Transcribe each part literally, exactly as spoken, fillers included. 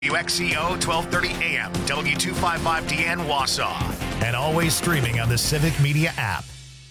W X C O twelve thirty A M, W two fifty-five D N Wausau, and always streaming on the Civic Media app.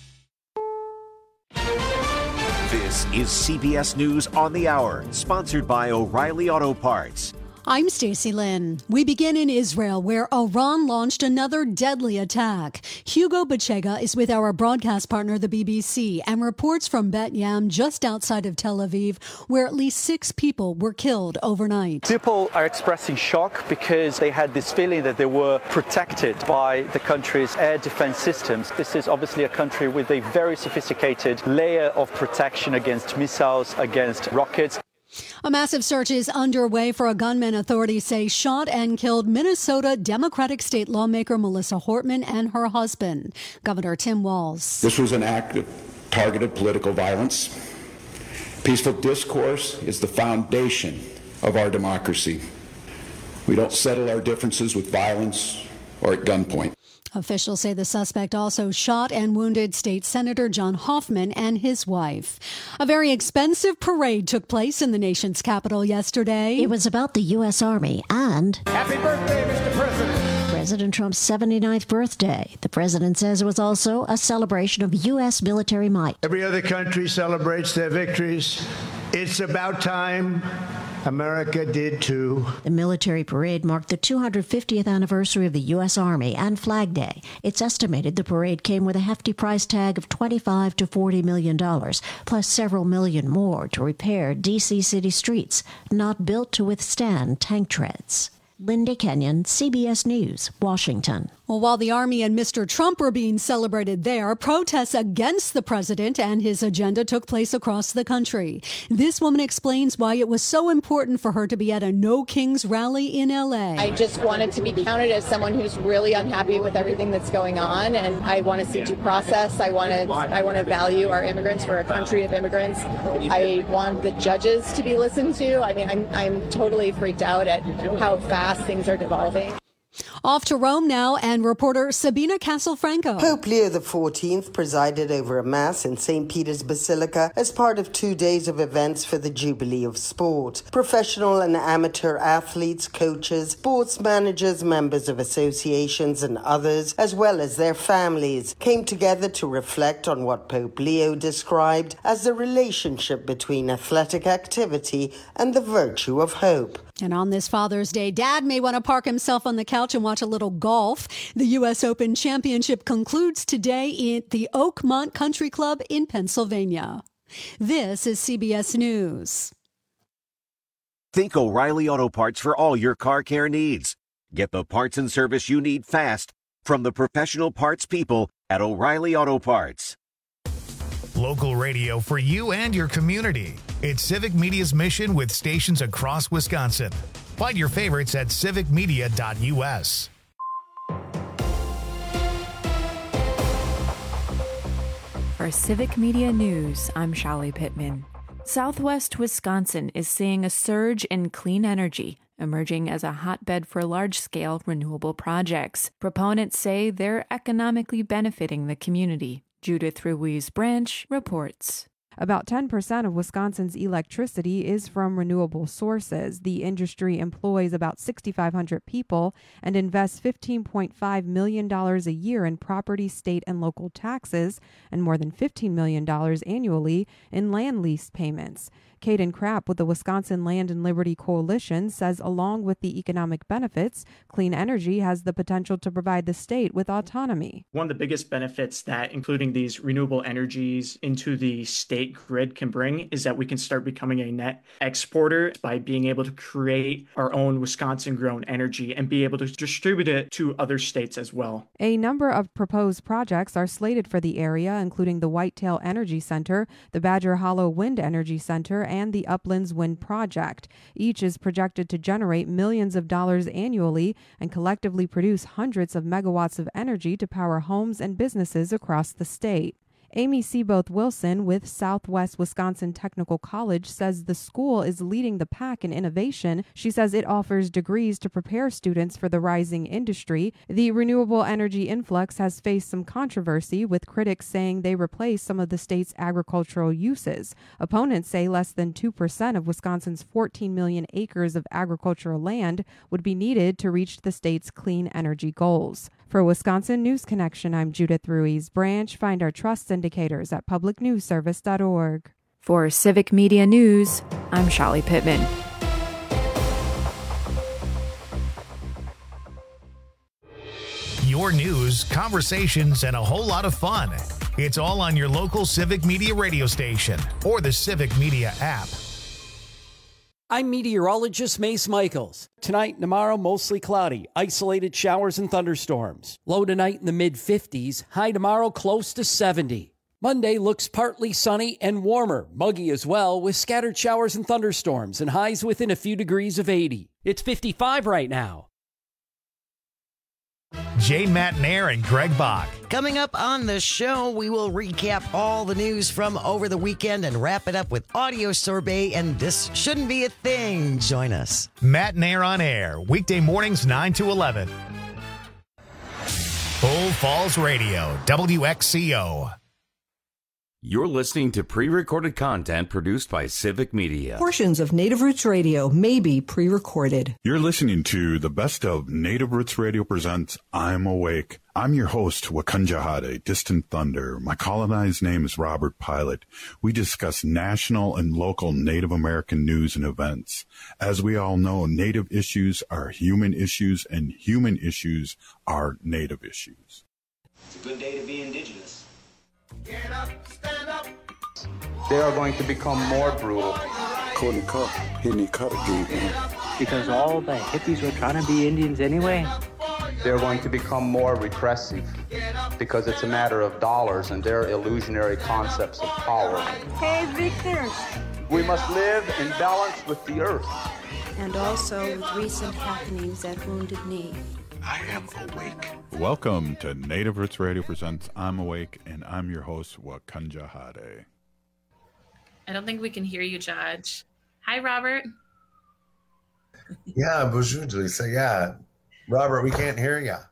This is C B S News on the Hour, sponsored by O'Reilly Auto Parts. I'm Stacey Lynn. We begin in Israel, where Iran launched another deadly attack. Hugo Bachega is with our broadcast partner, the B B C, and reports from Bet Yam, just outside of Tel Aviv, where at least six people were killed overnight. People are expressing shock because they had this feeling that they were protected by the country's air defense systems. This is obviously a country with a very sophisticated layer of protection against missiles, against rockets. A massive search is underway for a gunman authorities say shot and killed Minnesota Democratic state lawmaker Melissa Hortman and her husband. Governor Tim Walz. This was an act of targeted political violence. Peaceful discourse is the foundation of our democracy. We don't settle our differences with violence or at gunpoint. Officials say the suspect also shot and wounded State Senator John Hoffman and his wife. A very expensive parade took place in the nation's capital yesterday. It was about the U S. Army and... Happy birthday, Mister President! President Trump's seventy-ninth birthday. The president says it was also a celebration of U S military might. Every other country celebrates their victories. It's about time America did too. The military parade marked the two hundred fiftieth anniversary of the U S. Army and Flag Day. It's estimated the parade came with a hefty price tag of twenty-five to forty million dollars, plus several million more to repair D C city streets, not built to withstand tank treads. Linda Kenyon, C B S News, Washington. Well, while the Army and Mister Trump were being celebrated there, protests against the president and his agenda took place across the country. This woman explains why it was so important for her to be at a No Kings rally in L A. I just wanted to be counted as someone who's really unhappy with everything that's going on, and I want to see due process. I want to I want to value our immigrants. We're a country of immigrants. I want the judges to be listened to. I mean, I'm, I'm totally freaked out at how fast things are devolving. Off to Rome now, and reporter Sabina Castelfranco. Pope Leo the fourteenth presided over a mass in Saint Peter's Basilica as part of two days of events for the Jubilee of Sport. Professional and amateur athletes, coaches, sports managers, members of associations and others, as well as their families, came together to reflect on what Pope Leo described as the relationship between athletic activity and the virtue of hope. And on this Father's Day, Dad may want to park himself on the couch and watch a little golf. The U S. Open Championship concludes today at the Oakmont Country Club in Pennsylvania. This is C B S News. Think O'Reilly Auto Parts for all your car care needs. Get the parts and service you need fast from the professional parts people at O'Reilly Auto Parts. Local radio for you and your community. It's Civic Media's mission with stations across Wisconsin. Find your favorites at civic media dot U S. For Civic Media News, I'm Shali Pittman. Southwest Wisconsin is seeing a surge in clean energy, emerging as a hotbed for large-scale renewable projects. Proponents say they're economically benefiting the community. Judith Ruiz-Branch reports. About ten percent of Wisconsin's electricity is from renewable sources. The industry employs about six thousand five hundred people and invests fifteen point five million dollars a year in property, state, and local taxes and more than fifteen million dollars annually in land lease payments. Caden Krapp with the Wisconsin Land and Liberty Coalition says along with the economic benefits, clean energy has the potential to provide the state with autonomy. One of the biggest benefits that including these renewable energies into the state grid can bring is that we can start becoming a net exporter by being able to create our own Wisconsin-grown energy and be able to distribute it to other states as well. A number of proposed projects are slated for the area, including the Whitetail Energy Center, the Badger Hollow Wind Energy Center, and the Uplands Wind Project. Each is projected to generate millions of dollars annually and collectively produce hundreds of megawatts of energy to power homes and businesses across the state. Amy Seaboth Wilson with Southwest Wisconsin Technical College says the school is leading the pack in innovation. She says it offers degrees to prepare students for the rising industry. The renewable energy influx has faced some controversy, with critics saying they replace some of the state's agricultural uses. Opponents say less than two percent of Wisconsin's fourteen million acres of agricultural land would be needed to reach the state's clean energy goals. For Wisconsin News Connection, I'm Judith Ruiz Branch. Find our trust indicators at public news service dot org. For Civic Media News, I'm Shali Pittman. Your news, conversations, and a whole lot of fun. It's all on your local Civic Media radio station or the Civic Media app. I'm meteorologist Mace Michaels. Tonight and tomorrow, mostly cloudy, isolated showers and thunderstorms. Low tonight in the mid fifties, high tomorrow close to seventy. Monday looks partly sunny and warmer, muggy as well, with scattered showers and thunderstorms and highs within a few degrees of eighty. It's fifty-five right now. Jay Matnair and Greg Bach. Coming up on the show, we will recap all the news from over the weekend and wrap it up with audio sorbet and This Shouldn't Be a Thing. Join us. Matnair on air, weekday mornings nine to eleven. Full Falls Radio, W X C O. You're listening to pre-recorded content produced by Civic Media. Portions of Native Roots Radio may be pre-recorded. You're listening to the best of Native Roots Radio presents I'm Awake. I'm your host, Wakanja Distant Thunder. My colonized name is Robert Pilot. We discuss national and local Native American news and events. As we all know, Native issues are human issues, and human issues are Native issues. It's a good day to be Indigenous. Get up, stand up. They are going to become more brutal. Couldn't cut, hitting cut again. Because all the hippies were trying to be Indians anyway. They're going to become more repressive because it's a matter of dollars and their illusionary concepts of power. Hey, Victor. We must live in balance with the earth. And also with recent happenings at Wounded Knee. I am awake. Welcome to Native Roots Radio presents I'm Awake, and I'm your host, Wakanja Hade. I don't think we can hear you, Judge. Hi, Robert. Yeah, bonjour, Lisa. Yeah, Robert, we can't hear you.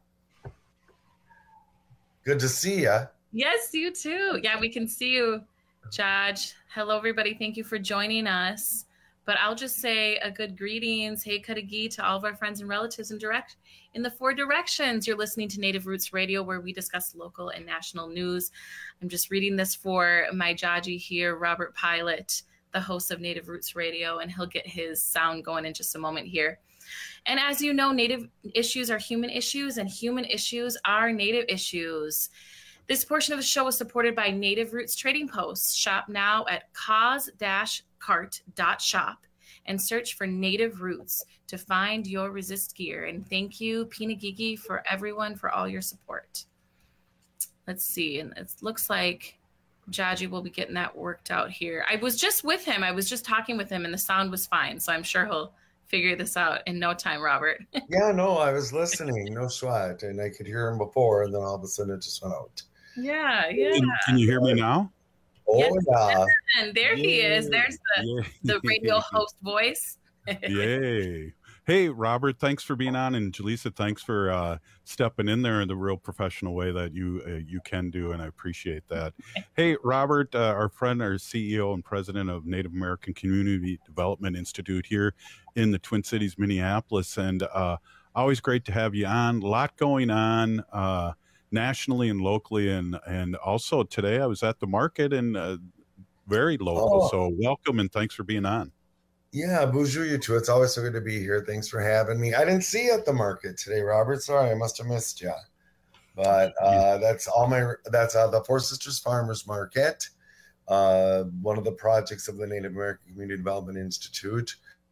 Good to see you. Yes, you too. Yeah, we can see you, Judge. Hello, everybody. Thank you for joining us. But I'll just say a good greetings, hey Kadagi, to all of our friends and relatives in direct in the four directions. You're listening to Native Roots Radio, where we discuss local and national news. I'm just reading this for my Jaji here, Robert Pilot, the host of Native Roots Radio, and he'll get his sound going in just a moment here. And as you know, Native issues are human issues, and human issues are Native issues. This portion of the show is supported by Native Roots Trading Post. Shop now at cause dash cart dot shop and search for Native Roots to find your resist gear. And thank you, Pinagigi, for everyone for all your support. Let's see. And it looks like Jaji will be getting that worked out here. I was just with him. I was just talking with him, and the sound was fine. So I'm sure he'll figure this out in no time, Robert. Yeah, no, I was listening. No sweat. And I could hear him before, and then all of a sudden it just went out. Yeah, yeah. Can, can you hear me now? Oh, yes, yeah. And there Yay. He is. There's the, Yay. the radio host voice. Yay. Hey, Robert, thanks for being on. And Jaleesa, thanks for uh, stepping in there in the real professional way that you uh, you can do, and I appreciate that. Hey, Robert, uh, our friend, our C E O and president of Native American Community Development Institute here in the Twin Cities, Minneapolis, and uh, always great to have you on. A lot going on uh, nationally and locally, and and also today I was at the market and uh, very local. Oh. So welcome and thanks for being on. Yeah, bonjour you too. It's always so good to be here. Thanks for having me. I didn't see you at the market today, Robert. Sorry, I must have missed you. But uh, that's all my. That's uh, the Four Sisters Farmers Market, uh, one of the projects of the Native American Community Development Institute.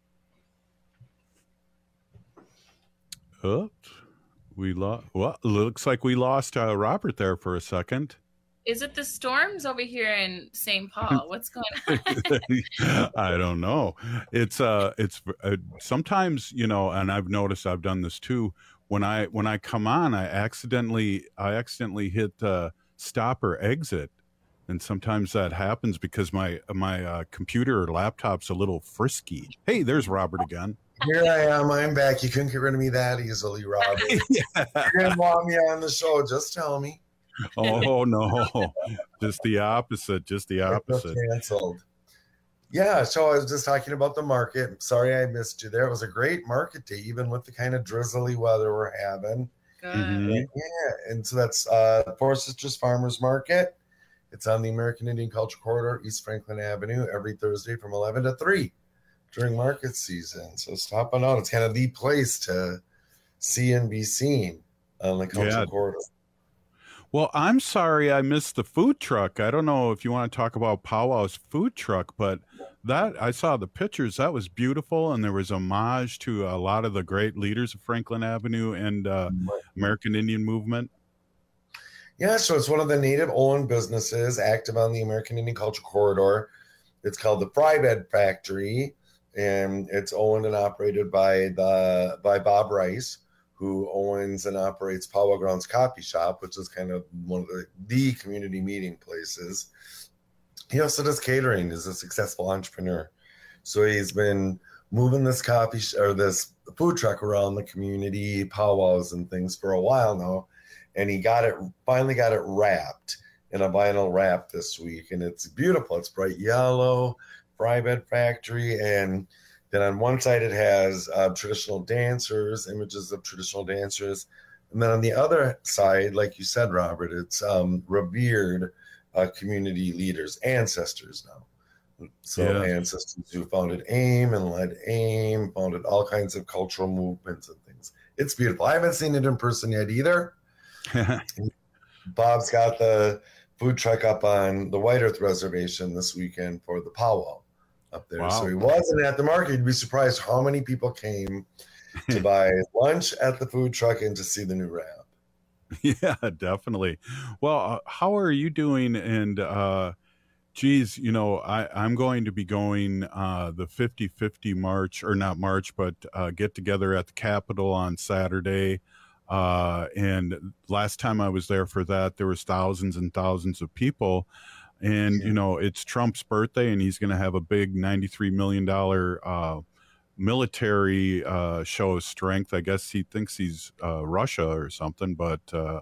Oh, we lost. Well, looks like we lost uh, Robert there for a second. Is it the storms over here in Saint Paul? What's going on? I don't know. It's uh, it's uh, sometimes, you know, and I've noticed I've done this too. When I when I come on, I accidentally I accidentally hit uh, stop or exit, And sometimes that happens because my my uh, computer or laptop's a little frisky. Hey, there's Robert again. Here I am. I'm back. You couldn't get rid of me that easily, Robert. yeah. You didn't want me on the show. Just tell me. Oh, no. Just the opposite. Just the opposite. Canceled. Yeah, so I was just talking about the market. Sorry I missed you there. It was a great market day, even with the kind of drizzly weather we're having. Good. Mm-hmm. Yeah, and so that's uh, Four Sisters Farmers Market. It's on the American Indian Culture Corridor, East Franklin Avenue, every Thursday from eleven to three during market season. So stop on out. It's kind of the place to see and be seen on the Culture yeah. Corridor. Well, I'm sorry I missed the food truck. I don't know if you want to talk about Powwow's food truck, but that I saw the pictures. That was beautiful, and there was homage to a lot of the great leaders of Franklin Avenue and uh, American Indian movement. Yeah, so it's one of the native-owned businesses active on the American Indian Culture Corridor. It's called the Fry Bed Factory, and it's owned and operated by the by Bob Rice, who owns and operates Powwow Grounds Coffee Shop, which is kind of one of the, the community meeting places. He also does catering. He's a successful entrepreneur. So he's been moving this coffee sh- or this food truck around the community, powwows and things for a while now. And he got it, finally got it wrapped in a vinyl wrap this week. And it's beautiful. It's bright yellow, Fry Bed Factory. And then on one side, it has uh, traditional dancers, images of traditional dancers. And then on the other side, like you said, Robert, it's um, revered uh, community leaders, ancestors now. So yeah. ancestors who founded AIM and led AIM, founded all kinds of cultural movements and things. It's beautiful. I haven't seen it in person yet either. Bob's got the food truck up on the White Earth Reservation this weekend for the powwow up there. Wow. So he wasn't at the market. You'd be surprised how many people came to buy lunch at the food truck and to see the new wrap. Yeah, definitely. Well, uh, how are you doing? And uh, geez, you know, I, I'm going to be going uh, the fifty fifty march, or not march, but uh, get together at the Capitol on Saturday. Uh, and last time I was there for that, there was thousands and thousands of people. And, you know, it's Trump's birthday, and he's going to have a big ninety-three million dollars uh, military uh, show of strength. I guess he thinks he's uh, Russia or something, but. Uh,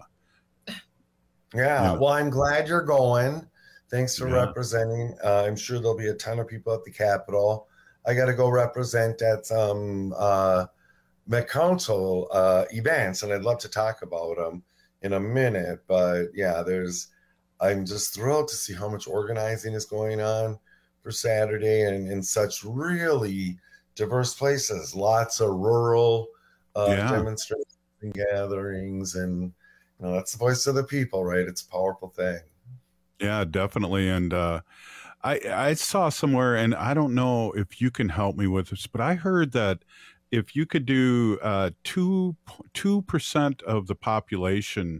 yeah, you know. Well, I'm glad you're going. Thanks for Yeah. representing. Uh, I'm sure there'll be a ton of people at the Capitol. I got to go represent at some uh, Met Council uh, events, and I'd love to talk about them in a minute. But yeah, there's. I'm just thrilled to see how much organizing is going on for Saturday, and in such really diverse places. Lots of rural uh, Yeah. demonstrations and gatherings, and you know that's the voice of the people, right? It's a powerful thing. Yeah, definitely. And uh, I I saw somewhere, and I don't know if you can help me with this, but I heard that if you could do uh, two two percent of the population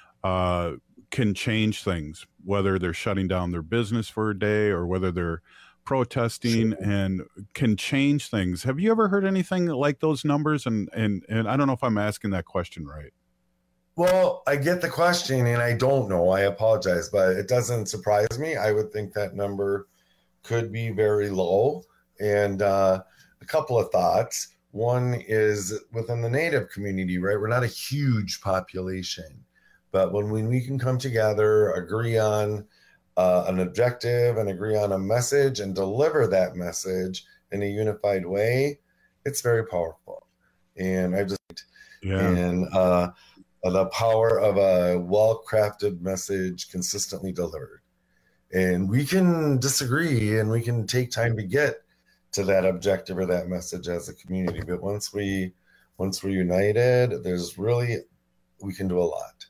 uh, can change things, whether they're shutting down their business for a day or whether they're protesting, and can change things. Have you ever heard anything like those numbers? And and and I don't know if I'm asking that question right. Well, I get the question, and I don't know. I apologize, but it doesn't surprise me. I would think that number could be very low. And uh, a couple of thoughts. One is within the Native community, right? We're not a huge population, but when we, we can come together, agree on uh, an objective and agree on a message and deliver that message in a unified way, it's very powerful. And I just, Yeah. and uh, the power of a well-crafted message consistently delivered. And we can disagree, and we can take time to get to that objective or that message as a community. But once we, once we're united, there's really, we can do a lot.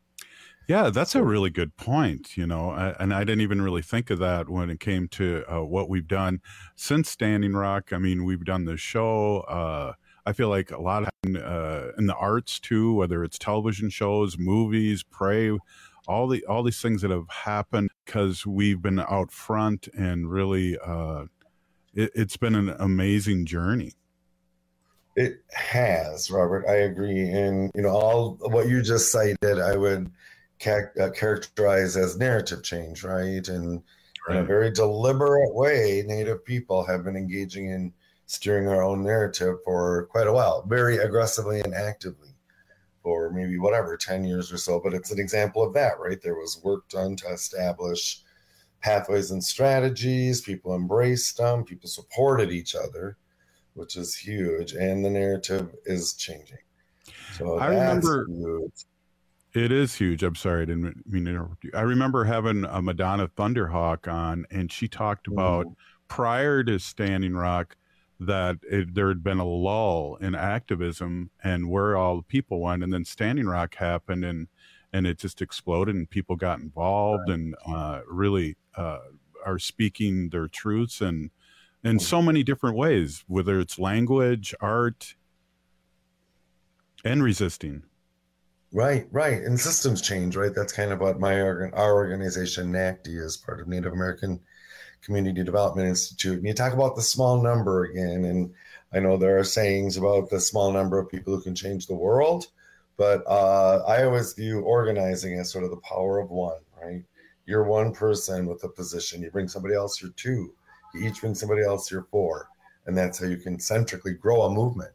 Yeah, that's a really good point, you know, I, and I didn't even really think of that when it came to uh, what we've done since Standing Rock. I mean, we've done the show. Uh, I feel like a lot of uh, in the arts too, whether it's television shows, movies, Pray, all the all these things that have happened because we've been out front, and really, uh, it, it's been an amazing journey. It has, Robert. I agree. And, you know, all what you just cited, I would ca- uh, characterized as narrative change, right? And right. in a very deliberate way, Native people have been engaging in steering our own narrative for quite a while, very aggressively and actively for maybe whatever, ten years or so. But it's an example of that, right? There was work done to establish pathways and strategies. People embraced them. People supported each other, which is huge. And the narrative is changing. So I remember huge. It is huge. I'm sorry, I didn't mean to interrupt you. I remember having a Madonna Thunderhawk on, and she talked about mm. prior to Standing Rock that it, there had been a lull in activism and where all the people went, and then Standing Rock happened, and and it just exploded, and people got involved, right. and uh, really uh, are speaking their truths, and in so many different ways, whether it's language, art, and resisting. Right, right, and systems change, right? That's kind of what my organ, our organization, N A C D, is part of Native American Community Development Institute. And you talk about the small number again, and I know there are sayings about the small number of people who can change the world, but uh, I always view organizing as sort of the power of one, right? You're one person with a position. You bring somebody else, you're two. You each bring somebody else, you're four. And that's how you can centrically grow a movement.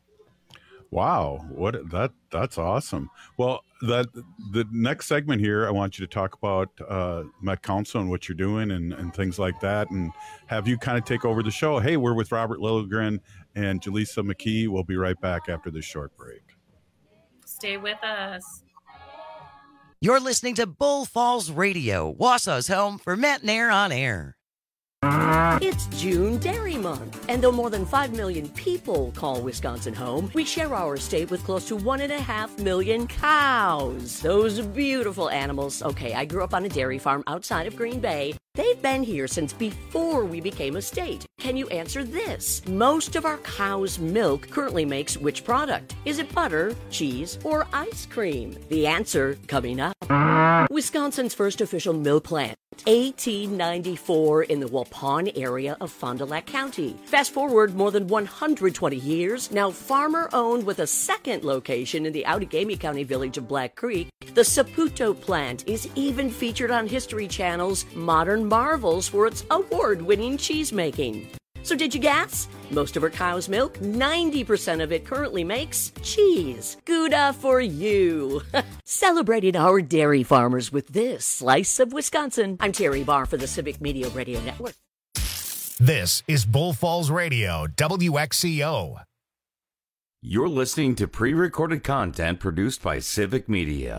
Wow, what that that's awesome. Well, that the next segment here, I want you to talk about uh, Met Council and what you're doing and, and things like that, and have you kind of take over the show. Hey, we're with Robert Lilligren and Jaleesa McKee. We'll be right back after this short break. Stay with us. You're listening to Bull Falls Radio, Wausau's home for Matt Nair on Air. It's June Dairy Month, and though more than five million people call Wisconsin home, we share our state with close to one and a half million cows. Those beautiful animals. Okay, I grew up on a dairy farm outside of Green Bay. They've been here since before we became a state. Can you answer this? Most of our cow's milk currently makes which product? Is it butter, cheese, or ice cream? The answer coming up. Wisconsin's first official milk plant, eighteen ninety-four, in the Waupun area of Fond du Lac County. Fast forward more than one hundred twenty years, now farmer-owned with a second location in the Outagamie County village of Black Creek. The Saputo plant is even featured on History Channel's Modern Marvels for its award-winning cheese making. So did you guess? Most of our cow's milk, ninety percent of it currently makes cheese. Gouda for you. Celebrating our dairy farmers with this slice of Wisconsin. I'm Terry Barr for the Civic Media Radio Network. This is Bull Falls Radio, W X C O. You're listening to pre-recorded content produced by Civic Media.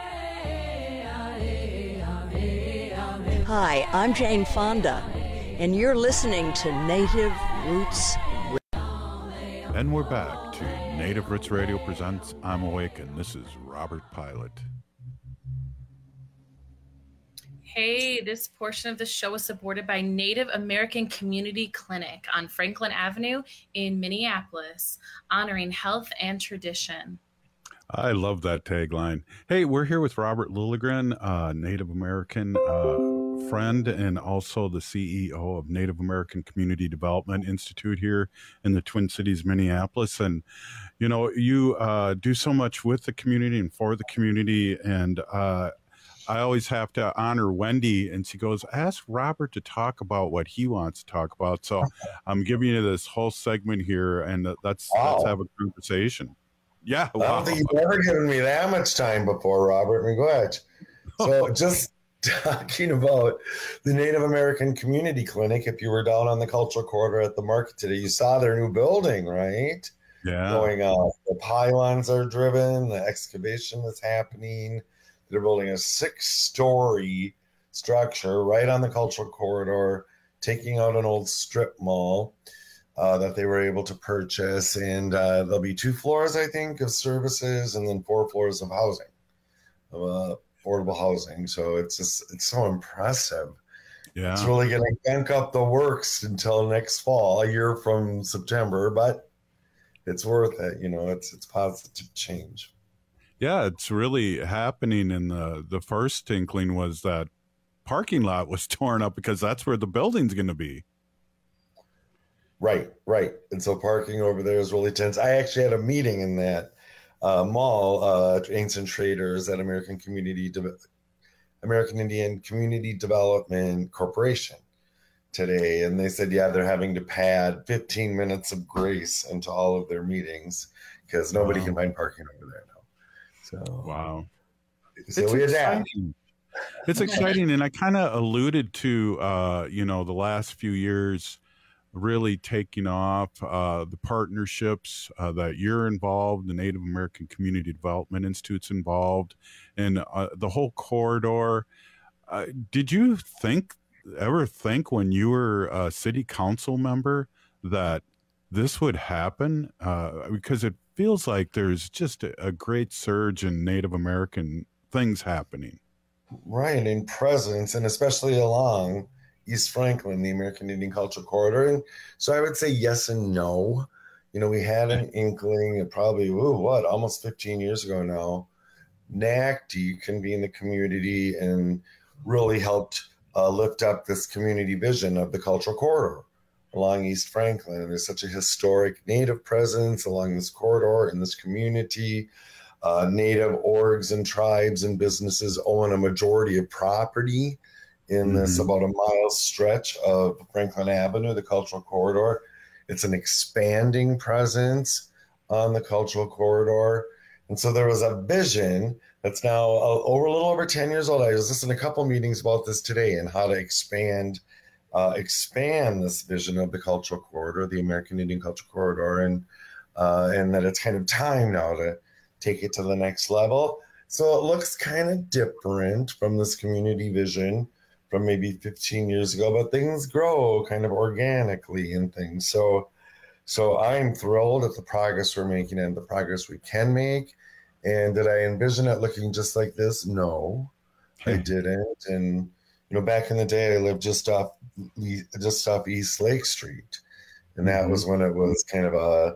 Hi, I'm Jane Fonda, and you're listening to Native Roots Radio. And we're back to Native Roots Radio presents I'm Awake, and this is Robert Pilot. Hey, this portion of the show is supported by Native American Community Clinic on Franklin Avenue in Minneapolis, honoring health and tradition. I love that tagline. Hey, we're here with Robert Lilligren, uh, Native American uh, friend and also the C E O of Native American Community Development Institute here in the Twin Cities, Minneapolis. And, you know, you uh, do so much with the community and for the community. And uh, I always have to honor Wendy, and she goes, ask Robert to talk about what he wants to talk about. So I'm giving you this whole segment here, and that's wow. let's have a conversation. Yeah, I don't wow. think you've ever given me that much time before, Robert. I mean, go ahead. So just talking about the Native American Community Clinic, if you were down on the Cultural Corridor at the market today, you saw their new building, right? Yeah. Going on. The pylons are driven, the excavation is happening. They're building a six-story structure right on the Cultural Corridor, taking out an old strip mall. Uh, that they were able to purchase, and uh, there'll be two floors, I think, of services, and then four floors of housing, of uh, affordable housing. So it's just it's so impressive. Yeah, it's really going to bank up the works until next fall, a year from September, but it's worth it. You know, it's it's positive change. Yeah, it's really happening. And the the first inkling was that parking lot was torn up because that's where the building's going to be. Right, right. And so parking over there is really tense. I actually had a meeting in that uh, mall, uh, Ancient Traders at American Community De- American Indian Community Development Corporation today, and they said, yeah, they're having to pad fifteen minutes of grace into all of their meetings because nobody Wow. can find parking over there now. So wow, so it's we adapt. exciting. It's exciting, and I kind of alluded to, uh, you know, the last few years really taking off, uh, the partnerships uh, that you're involved, the Native American Community Development Institute's involved, and uh, the whole corridor. Uh, did you think, ever think when you were a city council member that this would happen? Uh, because it feels like there's just a, a great surge in Native American things happening. Right, in presence, and especially along East Franklin, the American Indian Cultural Corridor. And so I would say yes and no. You know, we had an inkling, probably, ooh, what, almost fifteen years ago now. N A C D convened the community and really helped uh, lift up this community vision of the cultural corridor along East Franklin. And there's such a historic Native presence along this corridor in this community. Uh, Native orgs and tribes and businesses own a majority of property in mm-hmm. this about a mile stretch of Franklin Avenue, the cultural corridor. It's an expanding presence on the cultural corridor. And so there was a vision that's now uh, over a little over ten years old. I was listening to a couple meetings about this today and how to expand uh, expand this vision of the cultural corridor, the American Indian Cultural Corridor, and uh, and that it's kind of time now to take it to the next level. So it looks kind of different from this community vision from maybe fifteen years ago, but things grow kind of organically and things. So, so I'm thrilled at the progress we're making and the progress we can make. And did I envision it looking just like this? No, I didn't. And, you know, back in the day, I lived just off, just off East Lake Street. And that was when it was kind of a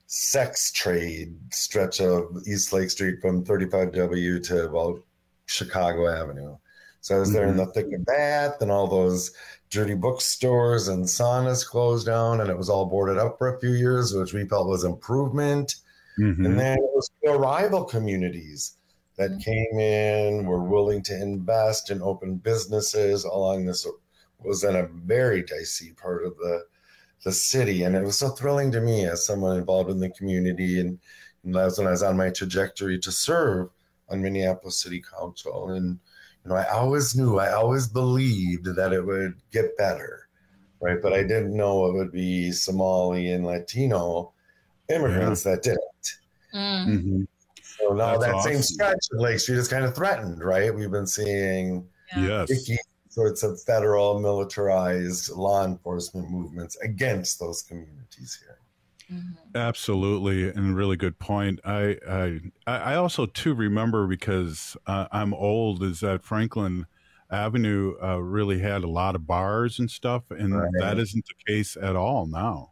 sex trade stretch of East Lake Street from thirty-five W to about Chicago Avenue. So I was there mm-hmm. in the thick of that, and all those dirty bookstores and saunas closed down, and it was all boarded up for a few years, which we felt was improvement. Mm-hmm. And then it was the rival communities that came in, were willing to invest and open businesses along this, was in a very dicey part of the the city. And it was so thrilling to me as someone involved in the community. And, and that was when I was on my trajectory to serve on Minneapolis City Council. And, you know, I always knew, I always believed that it would get better, right? But I didn't know it would be Somali and Latino immigrants yeah. that did it. Mm. Mm-hmm. So now That's that awesome. same stretch of Lake Street is kind of threatened, right? We've been seeing yes. icky sorts of federal militarized law enforcement movements against those communities here. Mm-hmm. Absolutely, and really good point. I I, I also too remember, because uh, I'm old, is that Franklin Avenue uh, really had a lot of bars and stuff, and right. that isn't the case at all now.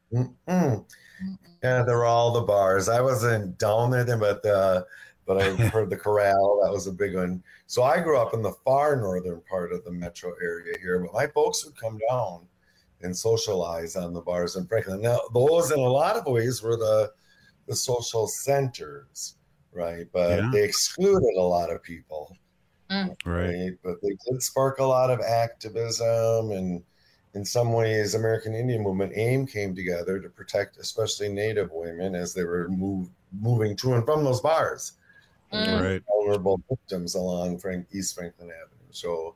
Mm-mm. Yeah, they're all the bars. I wasn't down there then, but uh, but I heard the Corral. That was a big one. So I grew up in the far northern part of the metro area here, but my folks would come down and socialize on the bars in Franklin. Now, those in a lot of ways were the the social centers, right? But Yeah. they excluded a lot of people, Mm. Right. But they did spark a lot of activism, and in some ways, American Indian Movement, AIM, came together to protect especially Native women as they were move, moving to and from those bars. Mm. Right. Vulnerable victims along Frank, East Franklin Avenue. So,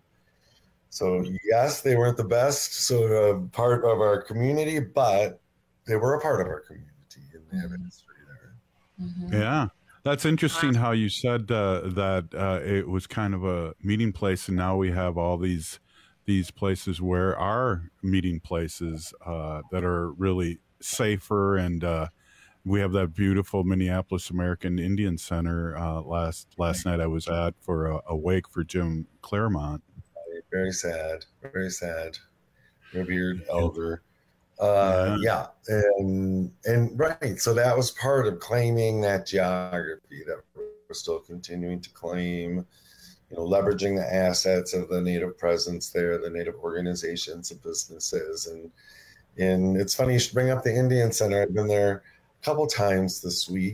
so yes, they weren't the best sort of part of our community, but they were a part of our community, and they have a history there. Mm-hmm. Yeah. That's interesting how you said uh, that uh, it was kind of a meeting place, and now we have all these these places where our meeting places uh, that are really safer, and uh, we have that beautiful Minneapolis American Indian Center. Uh, last last night I was at for a, a wake for Jim Claremont. Very sad, very sad. Revered elder. Uh, yeah, and and right. So that was part of claiming that geography that we're still continuing to claim. You know, leveraging the assets of the Native presence there, the Native organizations and businesses, and and it's funny you should bring up the Indian Center. I've been there a couple times this week,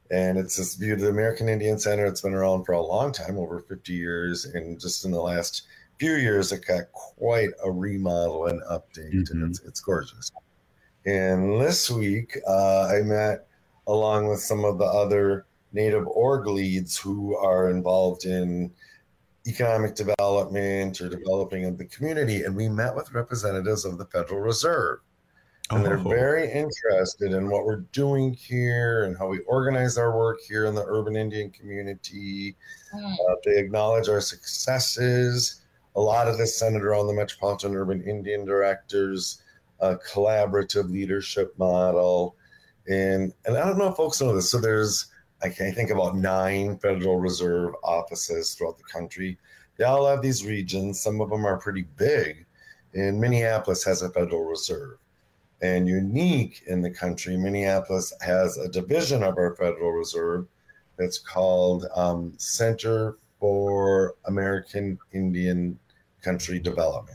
And it's this view to the American Indian Center. It's been around for a long time, over fifty years. And just in the last few years, it got quite a remodel and update. Mm-hmm. And it's, it's gorgeous. And this week, uh, I met along with some of the other Native org leads who are involved in economic development or developing of the community. And we met with representatives of the Federal Reserve. And they're very interested in what we're doing here and how we organize our work here in the urban Indian community. Mm. Uh, they acknowledge our successes. A lot of this centered around the Metropolitan Urban Indian Directors uh, collaborative leadership model. And, and I don't know if folks know this. So there's, I think, about nine Federal Reserve offices throughout the country. They all have these regions. Some of them are pretty big. And Minneapolis has a Federal Reserve. And unique in the country, Minneapolis has a division of our Federal Reserve that's called um, Center for American Indian Country Development.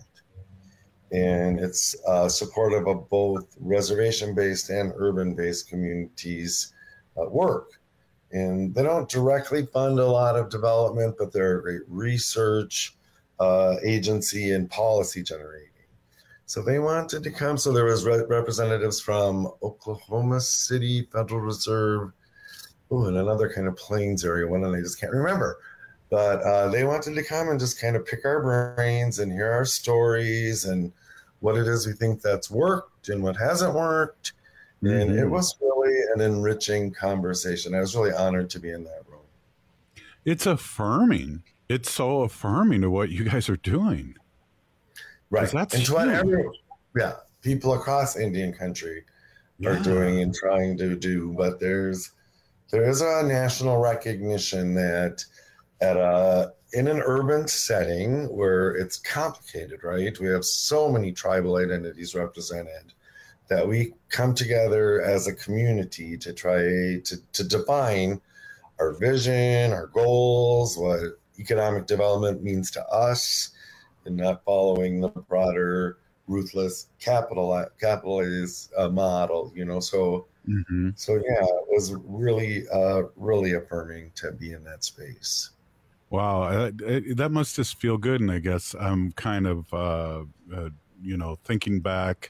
And it's uh, supportive of both reservation-based and urban-based communities' uh, work. And they don't directly fund a lot of development, but they're a great research uh, agency and policy generating. So they wanted to come. So there was re- representatives from Oklahoma City, Federal Reserve, oh, and another kind of Plains area, one, and I just can't remember. But uh, they wanted to come and just kind of pick our brains and hear our stories and what it is we think that's worked and what hasn't worked. Mm-hmm. And it was really an enriching conversation. I was really honored to be in that room. It's affirming. It's so affirming to what you guys are doing. Right. That's and to what every, yeah, people across Indian country yeah. are doing and trying to do. But there's there is a national recognition that at a in an urban setting where it's complicated, right? We have so many tribal identities represented that we come together as a community to try to, to define our vision, our goals, what economic development means to us, and not following the broader, ruthless capital capitalist uh, model, you know. So, mm-hmm. so yeah, it was really, uh, really affirming to be in that space. Wow, uh, it, that must just feel good. And I guess I'm kind of, uh, uh, you know, thinking back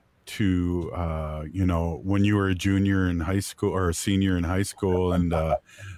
to, uh, you know, when you were a junior in high school or a senior in high school, and uh,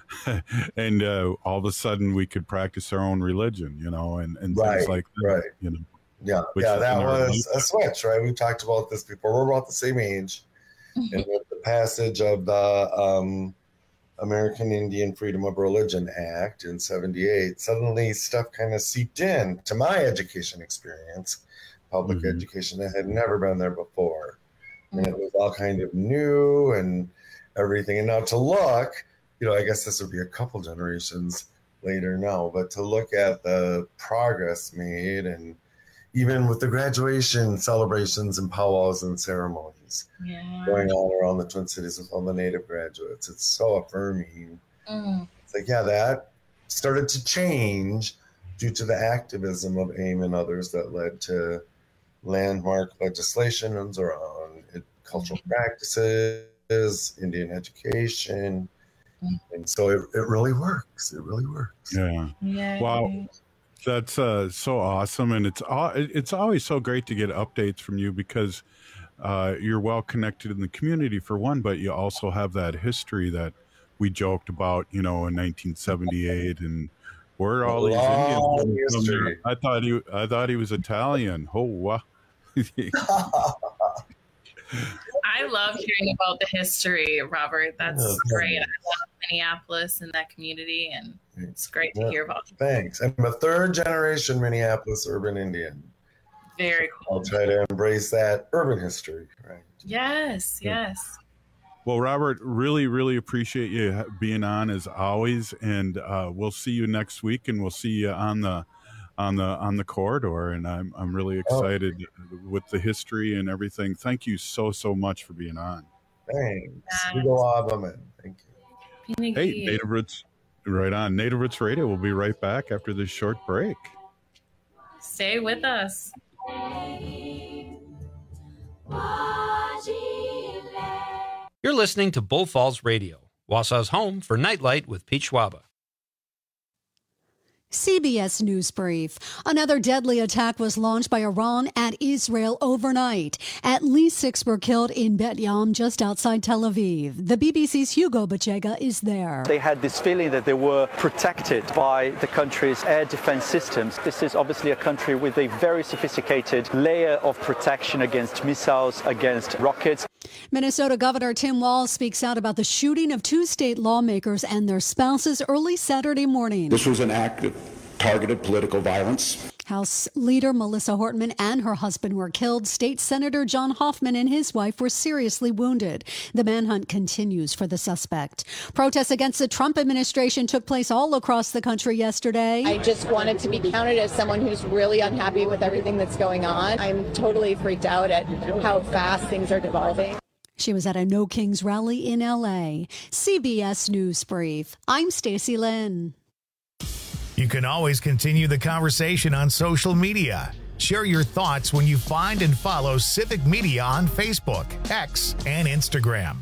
and uh, all of a sudden we could practice our own religion, you know, and, and right, things like that, right. you know. Yeah, yeah, that was a switch, right? We talked about this before. We're about the same age. Mm-hmm. And with the passage of the um, American Indian Freedom of Religion Act in seventy-eight, suddenly stuff kind of seeped in to my education experience, public mm-hmm. education that had never been there before. Mm-hmm. And it was all kind of new and everything. And now to look, you know, I guess this would be a couple generations later now, but to look at the progress made, and even with the graduation celebrations and powwows and ceremonies yeah. going on around the Twin Cities with all the Native graduates, it's so affirming. Mm. It's like, yeah, that started to change due to the activism of AIM and others that led to landmark legislations around cultural practices, Indian education. Mm. And so it, it really works. It really works. Yeah. yeah. Wow. That's uh, so awesome. And it's it's always so great to get updates from you, because uh, you're well connected in the community for one, but you also have that history that we joked about, you know, in nineteen seventy-eight, and where are all these Indians from there? I thought he I thought he was Italian. Oh, wow. I love hearing about the history, Robert. That's oh, great. I love Minneapolis and that community, and it's great to yeah, hear about. Thanks. I'm a third generation Minneapolis urban Indian. Very cool. I'll try to embrace that urban history, right? Yes, yes. Well, Robert, really, really appreciate you being on as always, and uh, we'll see you next week, and we'll see you on the on the on the corridor. And I'm I'm really excited oh. with the history and everything. Thank you so so much for being on. Thanks. You go on, thank you. Hey, Native Roots, right on. Native Roots Radio. We'll be right back after this short break. Stay with us. You're listening to Bull Falls Radio, Wausau's home for Nightlight with Pete Schwaba. C B S News Brief. Another deadly attack was launched by Iran at Israel overnight. At least six were killed in Bet Yam, just outside Tel Aviv. The B B C's Hugo Bachega is there. They had this feeling that they were protected by the country's air defense systems. This is obviously a country with a very sophisticated layer of protection against missiles, against rockets. Minnesota Governor Tim Walz speaks out about the shooting of two state lawmakers and their spouses early Saturday morning. This was an act of targeted political violence. House Leader Melissa Hortman and her husband were killed. State Senator John Hoffman and his wife were seriously wounded. The manhunt continues for the suspect. Protests against the Trump administration took place all across the country yesterday. I just wanted to be counted as someone who's really unhappy with everything that's going on. I'm totally freaked out at how fast things are devolving. She was at a No Kings rally in L A. C B S News Brief. I'm Stacey Lynn. You can always continue the conversation on social media. Share your thoughts when you find and follow Civic Media on Facebook, X, and Instagram.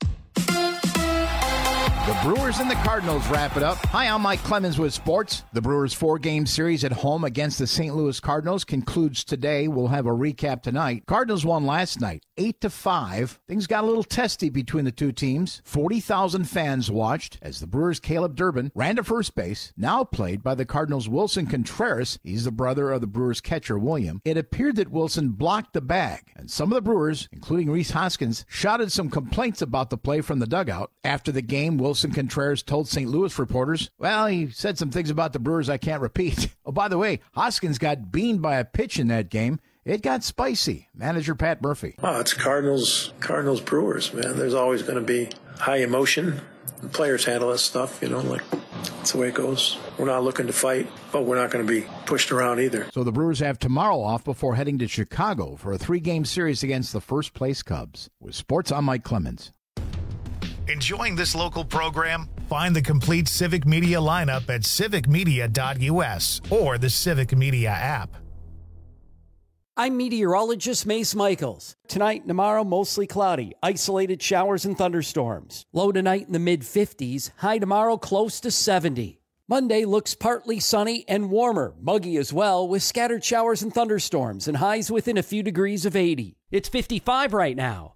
The Brewers and the Cardinals wrap it up. Hi, I'm Mike Clemens with sports. The Brewers' four-game series at home against the Saint Louis Cardinals concludes today. We'll have a recap tonight. Cardinals won last night, eight to five. Things got a little testy between the two teams. forty thousand fans watched as the Brewers' Caleb Durbin ran to first base, now played by the Cardinals' Wilson Contreras. He's the brother of the Brewers' catcher, William. It appeared that Wilson blocked the bag, and some of the Brewers, including Rhys Hoskins, shouted some complaints about the play from the dugout. After the game, Wilson Contreras told Saint Louis reporters, well, he said some things about the Brewers I can't repeat. Oh, by the way, Hoskins got beaned by a pitch in that game. It got spicy. Manager Pat Murphy. Well, it's Cardinals, Cardinals Brewers, man. There's always going to be high emotion. The players handle that stuff, you know, like that's the way it goes. We're not looking to fight, but we're not going to be pushed around either. So the Brewers have tomorrow off before heading to Chicago for a three-game series against the first-place Cubs. With sports, I'm Mike Clemens. Enjoying this local program? Find the complete Civic Media lineup at civic media dot u s or the Civic Media app. I'm meteorologist Mace Michaels. Tonight and tomorrow, mostly cloudy, isolated showers and thunderstorms. Low tonight in the mid fifties, high tomorrow close to seventy. Monday looks partly sunny and warmer, muggy as well, with scattered showers and thunderstorms and highs within a few degrees of eighty. It's fifty-five right now.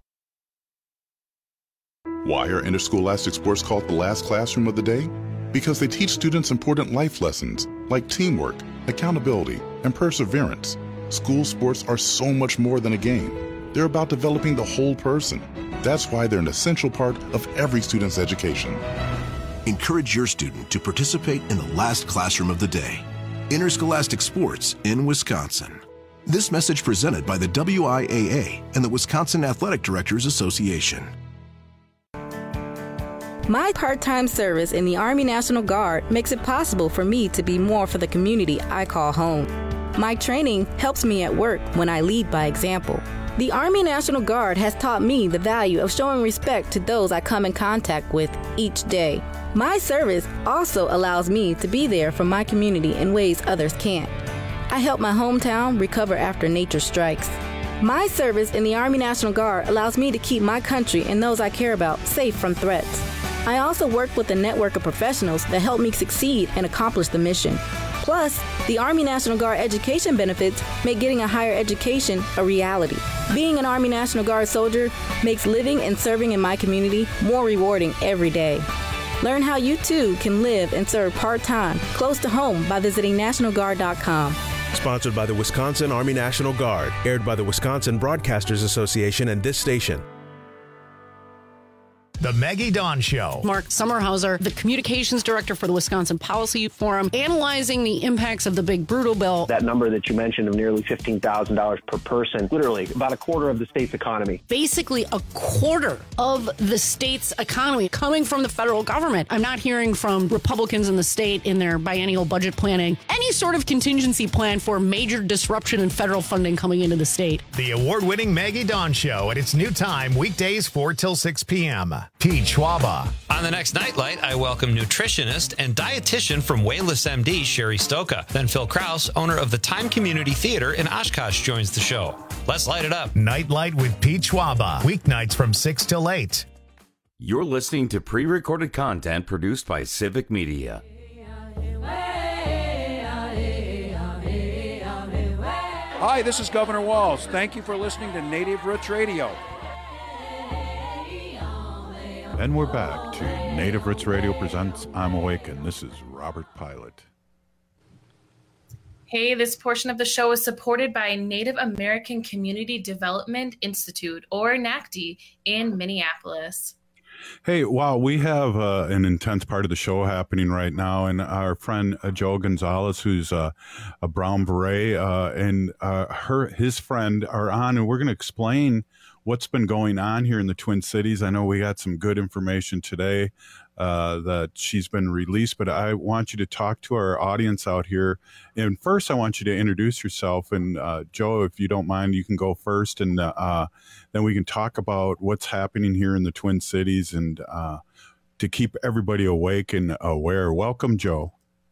Why are interscholastic sports called the last classroom of the day? Because they teach students important life lessons like teamwork, accountability, and perseverance. School sports are so much more than a game. They're about developing the whole person. That's why they're an essential part of every student's education. Encourage your student to participate in the last classroom of the day. Interscholastic sports in Wisconsin. This message presented by the W I A A and the Wisconsin Athletic Directors Association. My part-time service in the Army National Guard makes it possible for me to be more for the community I call home. My training helps me at work when I lead by example. The Army National Guard has taught me the value of showing respect to those I come in contact with each day. My service also allows me to be there for my community in ways others can't. I help my hometown recover after nature strikes. My service in the Army National Guard allows me to keep my country and those I care about safe from threats. I also work with a network of professionals that help me succeed and accomplish the mission. Plus, the Army National Guard education benefits make getting a higher education a reality. Being an Army National Guard soldier makes living and serving in my community more rewarding every day. Learn how you too can live and serve part-time close to home by visiting national guard dot com. Sponsored by the Wisconsin Army National Guard, aired by the Wisconsin Broadcasters Association and this station. The Maggie Dawn Show. Mark Sommerhauser, the communications director for the Wisconsin Policy Forum, analyzing the impacts of the big brutal bill. That number that you mentioned of nearly fifteen thousand dollars per person, literally about a quarter of the state's economy. Basically a quarter of the state's economy coming from the federal government. I'm not hearing from Republicans in the state in their biennial budget planning any sort of contingency plan for major disruption in federal funding coming into the state. The award-winning Maggie Dawn Show at its new time, weekdays four till six p.m. Pete Schwaba. On the next Nightlight, I welcome nutritionist and dietitian from Wayless M D, Sherry Stoka. Then Phil Kraus, owner of the Time Community Theater in Oshkosh, joins the show. Let's light it up. Nightlight with Pete Schwaba. Weeknights from six till eight. You're listening to pre-recorded content produced by Civic Media. Hi, this is Governor Walz. Thank you for listening to Native Roots Radio. And we're back to Native Roots Radio presents I'm Awakened. This is Robert Pilot. Hey, this portion of the show is supported by Native American Community Development Institute, or N A C D, in Minneapolis. Hey, wow, we have uh, an intense part of the show happening right now, and our friend uh, Joe Gonzalez, who's uh, a Brown Beret, uh, and uh, her his friend are on, and we're going to explain what's been going on here in the Twin Cities. I know we got some good information today uh, that she's been released, but I want you to talk to our audience out here. And first, I want you to introduce yourself. And uh, Joe, if you don't mind, you can go first, and uh, then we can talk about what's happening here in the Twin Cities and uh, to keep everybody awake and aware. Welcome, Joe.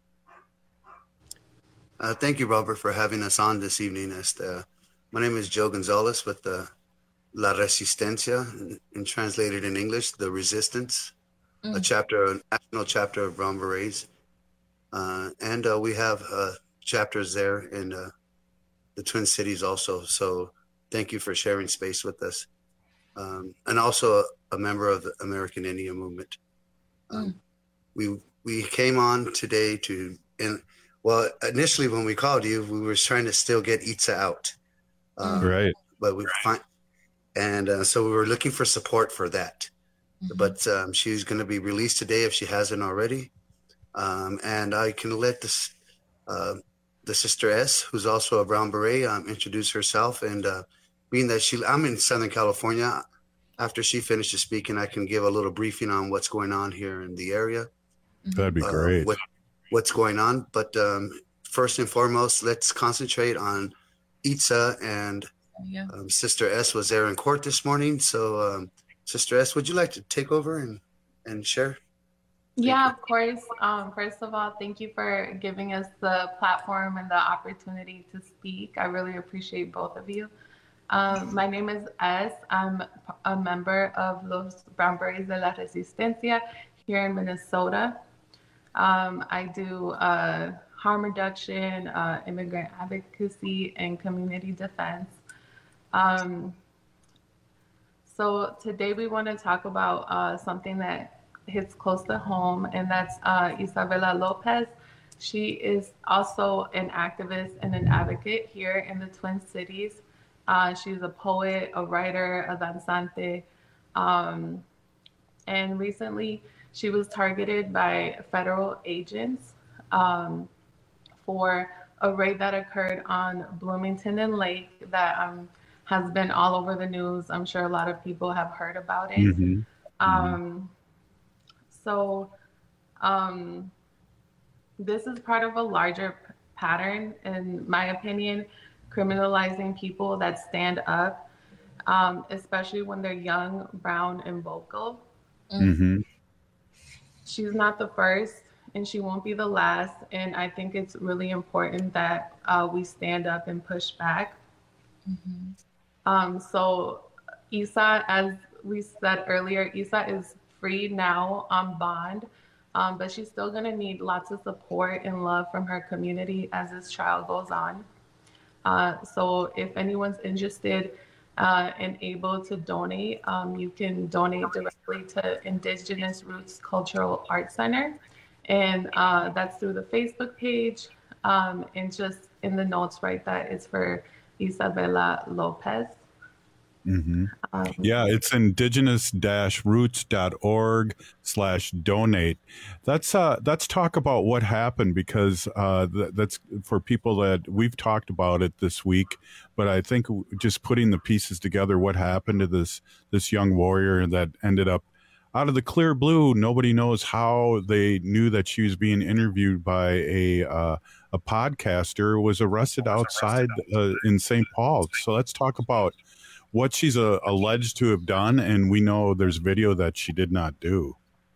Uh, thank you, Robert, for having us on this evening. As the, my name is Joe Gonzalez with the La Resistencia, and translated in English, The Resistance, mm. a chapter, a national chapter of Brown Berets. Uh, and uh, we have uh, chapters there in uh, the Twin Cities also. So thank you for sharing space with us. Um, and also a, a member of the American Indian Movement. Um, mm. We we came on today to, and well, initially when we called you, we were trying to still get Itza out. Um, right. But we find, and uh, so we were looking for support for that. Mm-hmm. But um, she's going to be released today if she hasn't already. Um, and I can let this, uh, the Sister S, who's also a Brown Beret, um, introduce herself. And uh, being that she, I'm in Southern California, after she finishes speaking, I can give a little briefing on what's going on here in the area. That'd be uh, great. What, what's going on. But um, first and foremost, let's concentrate on Itza, and Yeah. Um, Sister S was there in court this morning. So, um, Sister S, would you like to take over and, and share? Yeah, of course. Um, first of all, thank you for giving us the platform and the opportunity to speak. I really appreciate both of you. Um, my name is S. I'm a member of Los Brown Berets de la Resistencia here in Minnesota. Um, I do uh, harm reduction, uh, immigrant advocacy, and community defense. Um, so today we want to talk about uh, something that hits close to home, and that's uh, Isabela Lopez. She is also an activist and an advocate here in the Twin Cities. Uh, she's a poet, a writer, a danzante, um, and recently she was targeted by federal agents um, for a raid that occurred on Bloomington and Lake that um, has been all over the news. I'm sure a lot of people have heard about it. Mm-hmm. Um, so um, this is part of a larger p- pattern, in my opinion, criminalizing people that stand up, um, especially when they're young, brown, and vocal. Mm-hmm. She's not the first, and she won't be the last. And I think it's really important that uh, we stand up and push back. Mm-hmm. Um, so Isa, as we said earlier, Isa is free now on bond, um, but she's still going to need lots of support and love from her community as this trial goes on. Uh, so if anyone's interested uh, and able to donate, um, you can donate directly to Indigenous Roots Cultural Arts Center. And uh, that's through the Facebook page. Um, and just in the notes, write that it's for Isabela Lopez. Mm-hmm. Um, yeah, it's indigenous roots dot org slash donate. That's uh, let's talk about what happened, because uh, th- that's for people that we've talked about it this week. But I think just putting the pieces together, what happened to this this young warrior that ended up out of the clear blue. Nobody knows how they knew that she was being interviewed by a uh, a podcaster, was arrested outside uh, in Saint Paul. So let's talk about what she's uh, alleged to have done, and we know there's video that she did not do.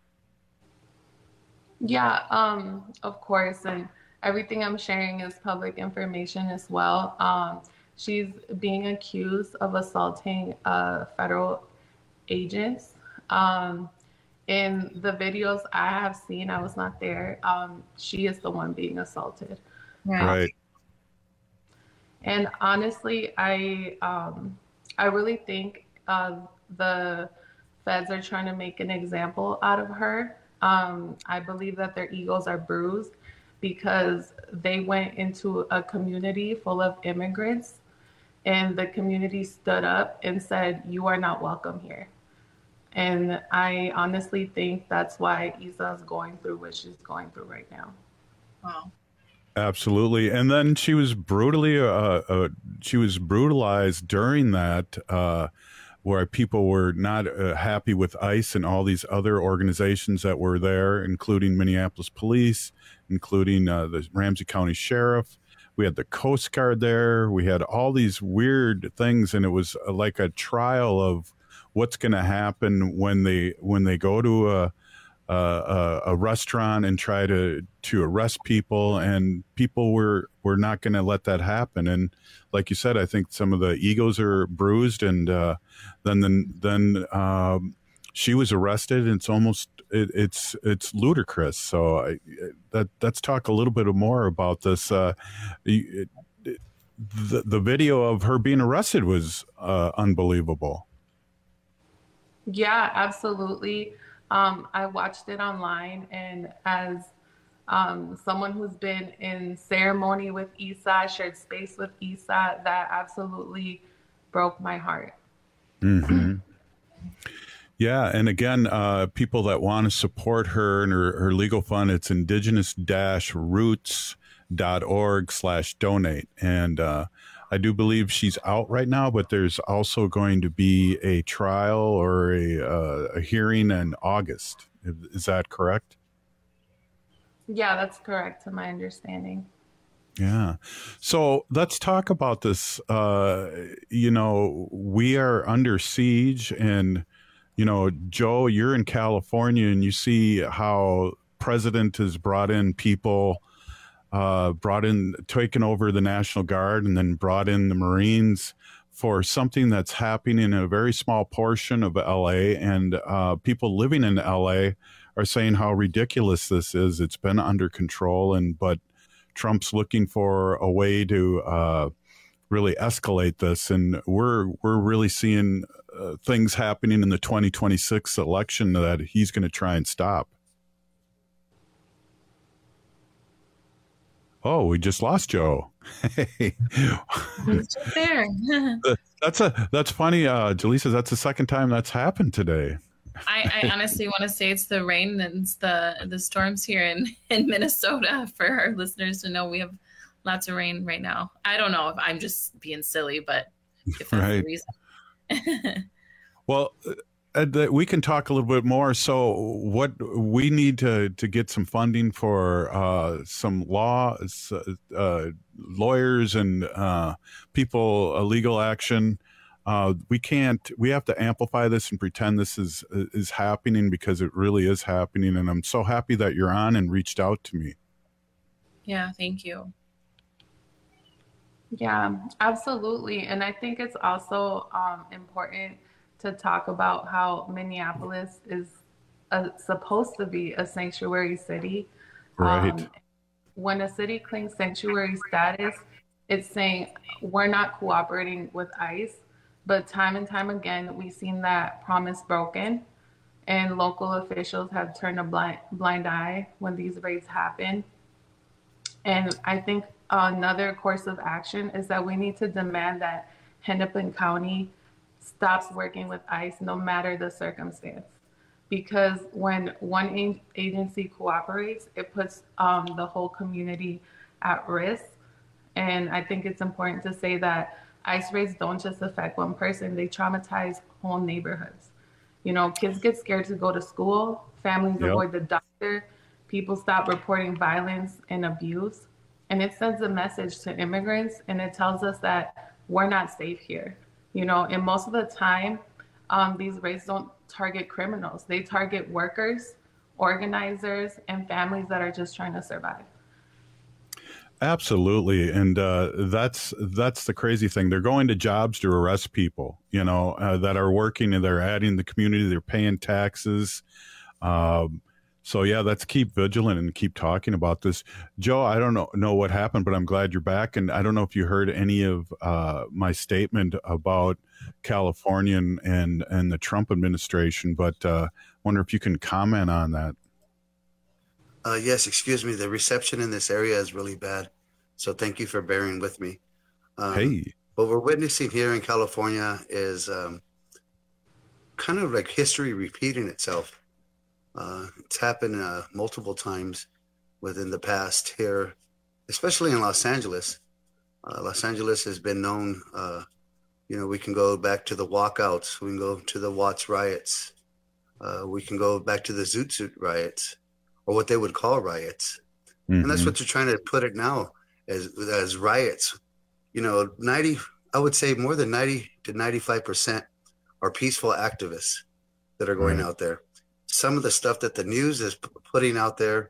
Yeah, um, of course, and everything I'm sharing is public information as well. Um, she's being accused of assaulting uh, federal agents. Um, in the videos I have seen, I was not there. Um, she is the one being assaulted. Right. And honestly, I um, I really think uh, the feds are trying to make an example out of her. Um, I believe that their egos are bruised because they went into a community full of immigrants, and the community stood up and said, "You are not welcome here." And I honestly think that's why Isa is going through what she's going through right now. Wow. Absolutely. And then she was brutally, uh, uh, she was brutalized during that, uh, where people were not uh, happy with ICE and all these other organizations that were there, including Minneapolis Police, including uh, the Ramsey County Sheriff. We had the Coast Guard there. We had all these weird things, and it was uh, like a trial of what's going to happen when they when they go to a, a a restaurant and try to to arrest people, and people were were not going to let that happen. And like you said, I think some of the egos are bruised, and uh, then then then um, she was arrested, and it's almost it, it's it's ludicrous. So I, that let's talk a little bit more about this. Uh, it, it, the the video of her being arrested was uh, unbelievable. Yeah, absolutely. Um, I watched it online, and as um, someone who's been in ceremony with Isa, shared space with Isa, that absolutely broke my heart. Mm-hmm. Yeah, and again, uh, people that want to support her and her, her legal fund, it's indigenous dash roots dot org slash donate. And uh, I do believe she's out right now, but there's also going to be a trial or a, uh, a hearing in August. Is that correct? Yeah, that's correct to my understanding. Yeah. So let's talk about this. Uh, you know, we are under siege, and, you know, Joe, you're in California, and you see how president has brought in people Uh, brought in, taken over the National Guard, and then brought in the Marines for something that's happening in a very small portion of L A. And uh, people living in L A are saying how ridiculous this is. It's been under control, and but Trump's looking for a way to uh, really escalate this. And we're we're really seeing uh, things happening in the twenty twenty-six election that he's going to try and stop. Oh, we just lost Joe. Hey. He's just there. that's a that's funny, uh, Jaleesa. That's the second time that's happened today. I, I honestly want to say it's the rain and it's the the storms here in, in Minnesota. For our listeners to know, we have lots of rain right now. I don't know if I'm just being silly, but if that's right. the reason. Well, uh, we can talk a little bit more. So what we need to, to get some funding for uh, some law, uh, lawyers and uh, people, uh, legal action. Uh, we can't, we have to amplify this and pretend this is, is happening, because it really is happening. And I'm so happy that you're on and reached out to me. Yeah, thank you. Yeah, absolutely. And I think it's also um, important to talk about how Minneapolis is a, supposed to be a sanctuary city. Right. Um, when a city claims sanctuary status, it's saying we're not cooperating with ICE, but time and time again, we've seen that promise broken, and local officials have turned a blind, blind eye when these raids happen. And I think another course of action is that we need to demand that Hennepin County stops working with ICE no matter the circumstance. Because when one a- agency cooperates, it puts um, the whole community at risk. And I think it's important to say that ICE raids don't just affect one person, they traumatize whole neighborhoods. You know, kids get scared to go to school, families Yep. avoid the doctor, people stop reporting violence and abuse. And it sends a message to immigrants, and it tells us that we're not safe here. You know, and most of the time, um, these raids don't target criminals. They target workers, organizers, and families that are just trying to survive. Absolutely. And uh, that's that's the crazy thing. They're going to jobs to arrest people, you know, uh, that are working, and they're adding the community. They're paying taxes. Um, so yeah, let's keep vigilant and keep talking about this. Joe, I don't know, know what happened, but I'm glad you're back. And I don't know if you heard any of uh, my statement about California and, and, and the Trump administration, but uh, wonder if you can comment on that. Uh, yes, excuse me. The reception in this area is really bad. So thank you for bearing with me. Um, hey. What we're witnessing here in California is um, kind of like history repeating itself. Uh, it's happened uh, multiple times within the past here, especially in Los Angeles. Uh, Los Angeles has been known, uh, you know, we can go back to the walkouts. We can go to the Watts riots. Uh, we can go back to the Zoot Suit riots, or what they would call riots. Mm-hmm. And that's what they're trying to put it now as, as riots. You know, ninety, I would say more than ninety to ninety-five percent are peaceful activists that are going right. out there. Some of the stuff that the news is p- putting out there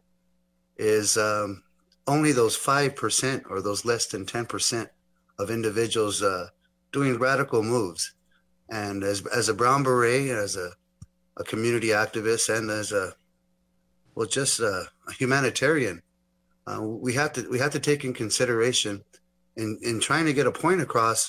is um, only those five percent or those less than ten percent of individuals uh, doing radical moves. And as as a Brown Beret, as a, a community activist, and as a, well, just a, a humanitarian, uh, we have to we have to take in consideration in, in trying to get a point across.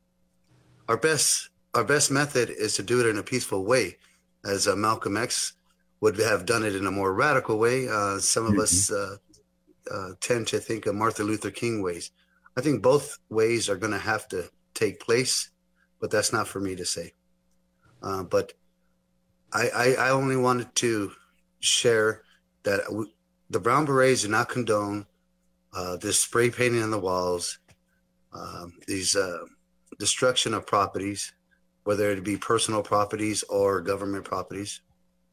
Our best our best method is to do it in a peaceful way, as uh, Malcolm X would have done it in a more radical way. Uh, some of mm-hmm. us uh, uh, tend to think of Martin Luther King ways. I think both ways are going to have to take place, but that's not for me to say. Uh, but I, I, I only wanted to share that w- the Brown Berets do not condone uh, this spray painting on the walls, um, these uh, destruction of properties, whether it be personal properties or government properties.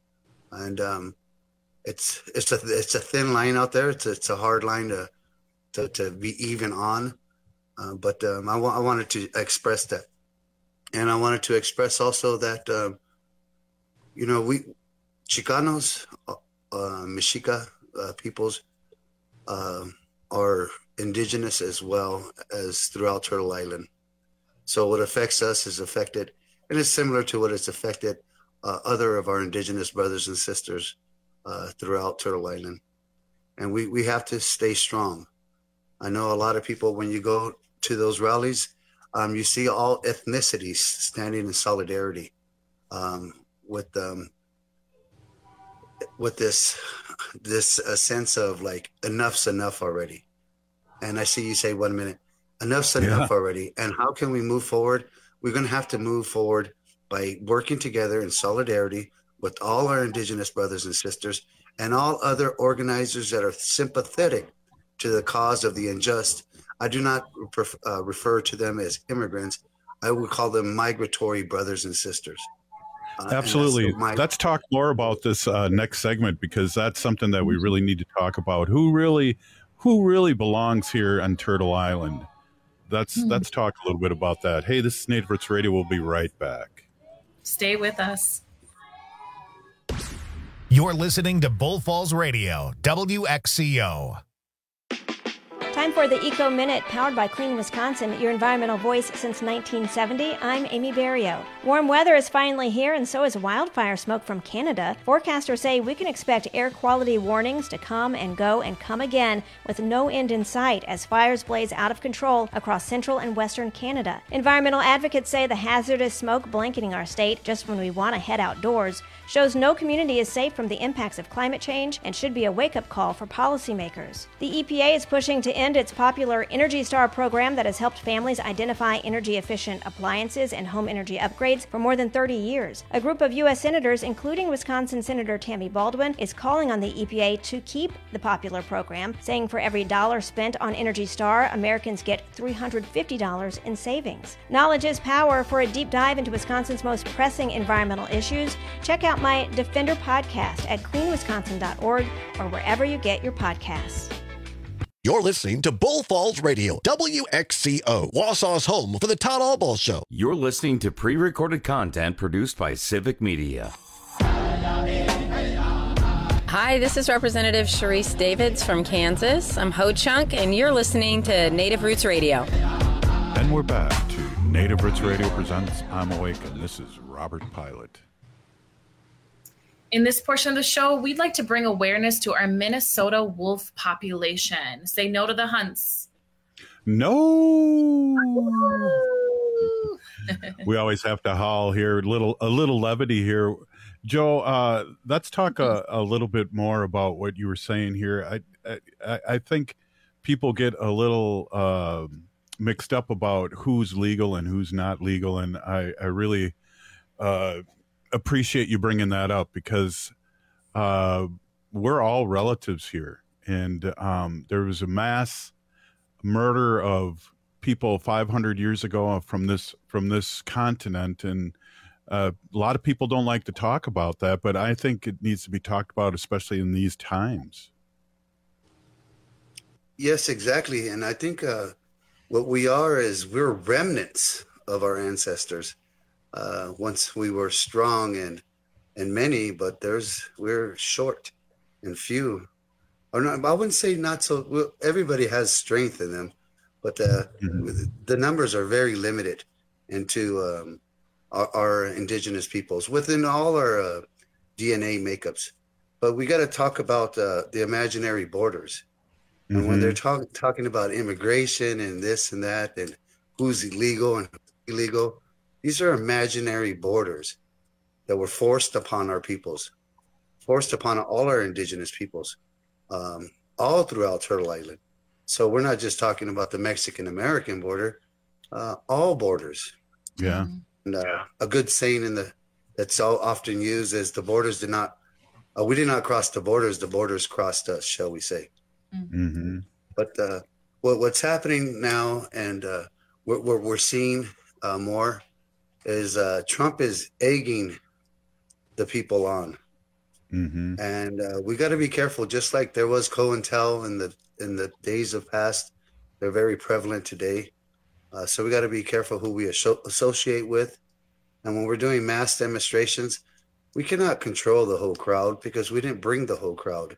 And um, it's it's a it's a thin line out there. It's a, it's a hard line to to, to be even on. Uh, but um, I, wa- I wanted to express that, and I wanted to express also that um, you know we Chicanos, uh, Mexica uh, peoples uh, are indigenous as well as throughout Turtle Island. So what affects us is affected, and it's similar to what it's affected uh, other of our indigenous brothers and sisters uh, throughout Turtle Island. And we, we have to stay strong. I know a lot of people, when you go to those rallies, um, you see all ethnicities standing in solidarity um, with um, with this this uh, sense of like, enough's enough already. And I see you say, one minute, enough's enough yeah. already. And how can we move forward? We're going to have to move forward by working together in solidarity with all our indigenous brothers and sisters and all other organizers that are sympathetic to the cause of the unjust. I do not ref- uh, refer to them as immigrants. I would call them migratory brothers and sisters. Uh, Absolutely. My- Let's talk more about this uh, next segment, because that's something that we really need to talk about. Who really, who really belongs here on Turtle Island? Let's mm-hmm. let's talk a little bit about that. Hey, this is Native Roots Radio. We'll be right back. Stay with us. You're listening to Bull Falls Radio, W X C O. Time for the Eco Minute, powered by Clean Wisconsin, your environmental voice since nineteen seventy. I'm Amy Barrio. Warm weather is finally here, and so is wildfire smoke from Canada. Forecasters say we can expect air quality warnings to come and go and come again with no end in sight as fires blaze out of control across central and western Canada. Environmental advocates say the hazardous smoke blanketing our state just when we want to head outdoors shows no community is safe from the impacts of climate change and should be a wake-up call for policymakers. The E P A is pushing to end its popular Energy Star program that has helped families identify energy-efficient appliances and home energy upgrades for more than thirty years. A group of U S senators, including Wisconsin Senator Tammy Baldwin, is calling on the E P A to keep the popular program, saying for every dollar spent on Energy Star, Americans get three hundred fifty dollars in savings. Knowledge is power. For a deep dive into Wisconsin's most pressing environmental issues, check out my Defender podcast at clean wisconsin dot org or wherever you get your podcasts. You're listening to Bull Falls Radio, W X C O, Wausau's home for the Todd Allball Show. You're listening to pre-recorded content produced by Civic Media. Hi, this is Representative Sharice Davids from Kansas. I'm Ho Chunk, and you're listening to Native Roots Radio. And we're back to Native Roots Radio presents I'm Awake, and this is Robert Pilot. In this portion of the show, we'd like to bring awareness to our Minnesota wolf population. Say no to the hunts. No. We always have to howl here. Little a little levity here. Joe, uh, let's talk a, a little bit more about what you were saying here. I I, I think people get a little uh, mixed up about who's legal and who's not legal, and I, I really uh, appreciate you bringing that up, because uh, we're all relatives here, and um, there was a mass murder of people five hundred years ago from this from this continent, and uh, a lot of people don't like to talk about that, but I think it needs to be talked about, especially in these times. Yes, exactly, and I think uh, what we are is we're remnants of our ancestors. Uh, once we were strong and and many, but there's we're short and few. Or not, I wouldn't say not so. Well, everybody has strength in them, but uh, mm-hmm. the numbers are very limited into um, our, our indigenous peoples within all our uh, D N A makeups. But we got to talk about uh, the imaginary borders. Mm-hmm. And when they're talk, talking about immigration and this and that, and who's illegal and who's illegal, these are imaginary borders that were forced upon our peoples, forced upon all our indigenous peoples, um, all throughout Turtle Island. So we're not just talking about the Mexican-American border, uh, all borders. Yeah. And uh, a good saying in the that's so often used is the borders did not, uh, we did not cross the borders, the borders crossed us, shall we say. Mm-hmm. But uh, what, what's happening now, and uh, what we're, we're seeing uh, more, is uh, Trump is egging the people on. Mm-hmm. And uh, we got to be careful, just like there was COINTEL in the in the days of past. They're very prevalent today. Uh, so we got to be careful who we asso- associate with. And when we're doing mass demonstrations, we cannot control the whole crowd because we didn't bring the whole crowd.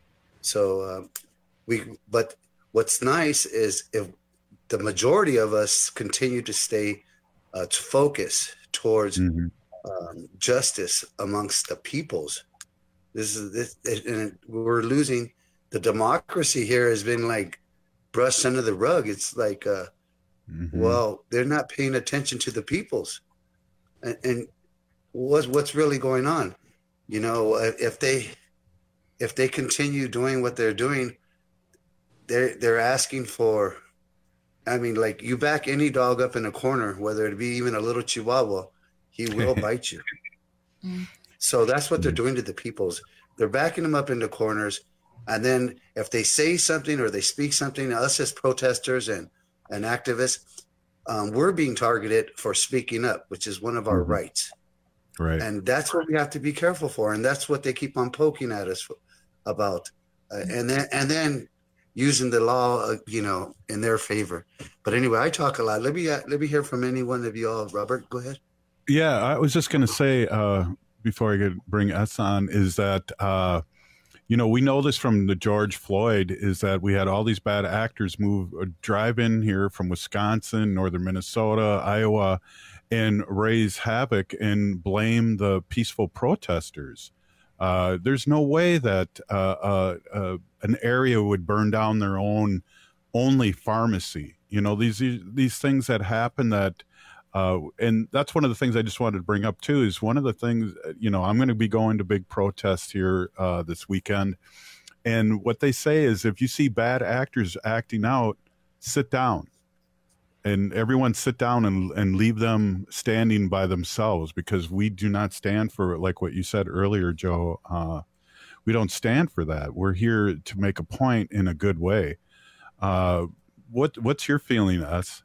So uh, we, but what's nice is if the majority of us continue to stay uh, to focus towards mm-hmm. um, justice amongst the peoples. This is this, and we're losing. The democracy here has been like brushed under the rug. It's like, uh, mm-hmm. well, they're not paying attention to the peoples, and, and what's what's really going on? You know, if they if they continue doing what they're doing, they're they're asking for. I mean, like, you back any dog up in a corner, whether it be even a little Chihuahua, he will bite you. Mm. So that's what they're doing to the peoples. They're backing them up into corners. And then if they say something or they speak something, us as protesters and, and activists, um, we're being targeted for speaking up, which is one of our mm-hmm. rights. Right. And that's what we have to be careful for. And that's what they keep on poking at us about. Uh, and then, and then using the law, uh, you know, in their favor. But anyway, I talk a lot. Let me, uh, let me hear from any one of you all. Robert, go ahead. Yeah, I was just going to say, uh, before I could bring S on, is that, uh, you know, we know this from the George Floyd, is that we had all these bad actors move, uh, drive in here from Wisconsin, northern Minnesota, Iowa, and raise havoc and blame the peaceful protesters. Uh, there's no way that uh, uh, uh, an area would burn down their own only pharmacy. You know, these these things that happen that, uh, and that's one of the things I just wanted to bring up too, is one of the things, you know, I'm going to be going to big protests here uh, this weekend. And what they say is, if you see bad actors acting out, sit down. And everyone sit down and, and leave them standing by themselves, because we do not stand for, like what you said earlier, Joe, uh, we don't stand for that. We're here to make a point in a good way. Uh, what What's your feeling, us?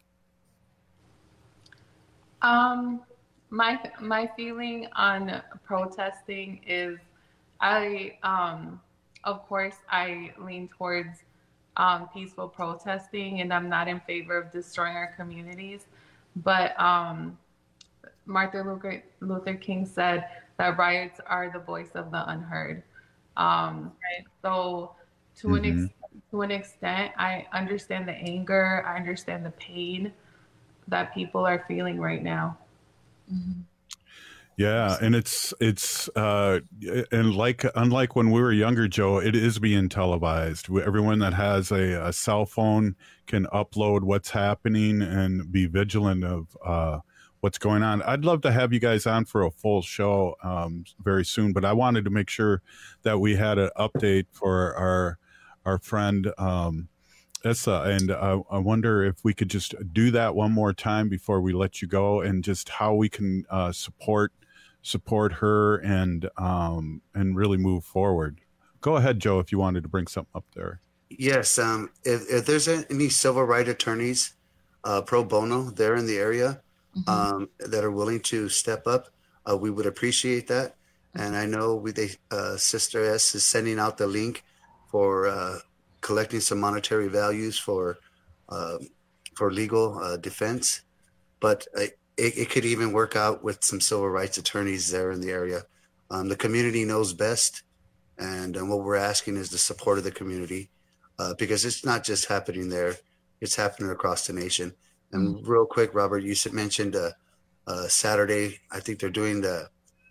Um, my my feeling on protesting is, I um, of course I lean towards um, peaceful protesting, and I'm not in favor of destroying our communities. But um, Martin Luther, Luther King said that riots are the voice of the unheard. Um, right. So to mm-hmm. an ex- to an extent, I understand the anger, I understand the pain that people are feeling right now. Mm-hmm. Yeah, and it's it's uh, and like unlike when we were younger, Joe, it is being televised. Everyone that has a, a cell phone can upload what's happening and be vigilant of uh, what's going on. I'd love to have you guys on for a full show um, very soon, but I wanted to make sure that we had an update for our our friend um, Issa, and uh, I wonder if we could just do that one more time before we let you go, and just how we can uh, support. support her and um and really move forward. Go ahead, Joe, if you wanted to bring something up there. Yes, um if, if there's any civil rights attorneys uh pro bono there in the area mm-hmm. um that are willing to step up, uh, we would appreciate that. Mm-hmm. And I know we they uh Sister S is sending out the link for uh collecting some monetary values for uh, for legal uh, defense, but uh, It, it could even work out with some civil rights attorneys there in the area. Um, the community knows best, and um, what we're asking is the support of the community, uh, because it's not just happening there; it's happening across the nation. And mm-hmm. real quick, Robert, you mentioned uh, uh, Saturday. I think they're doing the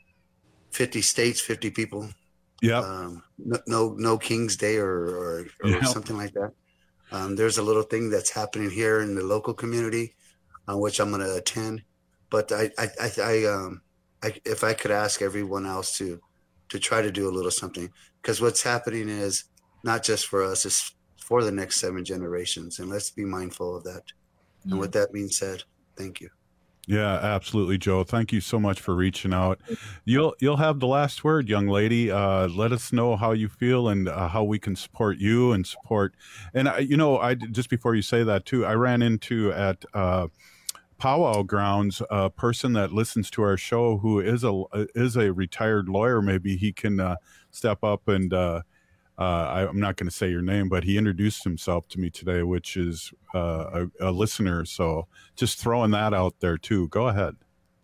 fifty states, fifty people. Yeah. Um, no, no, no King's Day or or, or yep. something like that. Um, there's a little thing that's happening here in the local community, uh, which I'm going to attend. But I, I, I, I um, I, if I could ask everyone else to, to try to do a little something, because what's happening is not just for us, it's for the next seven generations, and let's be mindful of that. Yeah. And with that being said, thank you. Yeah, absolutely, Joe. Thank you so much for reaching out. You'll you'll have the last word, young lady. Uh, let us know how you feel and uh, how we can support you and support. And I, you know, I just before you say that too, I ran into at. Uh, Powwow Grounds, a person that listens to our show who is a is a retired lawyer. Maybe he can uh, step up and uh, uh, I, I'm not going to say your name, but he introduced himself to me today, which is uh, a, a listener. So just throwing that out there too. Go ahead.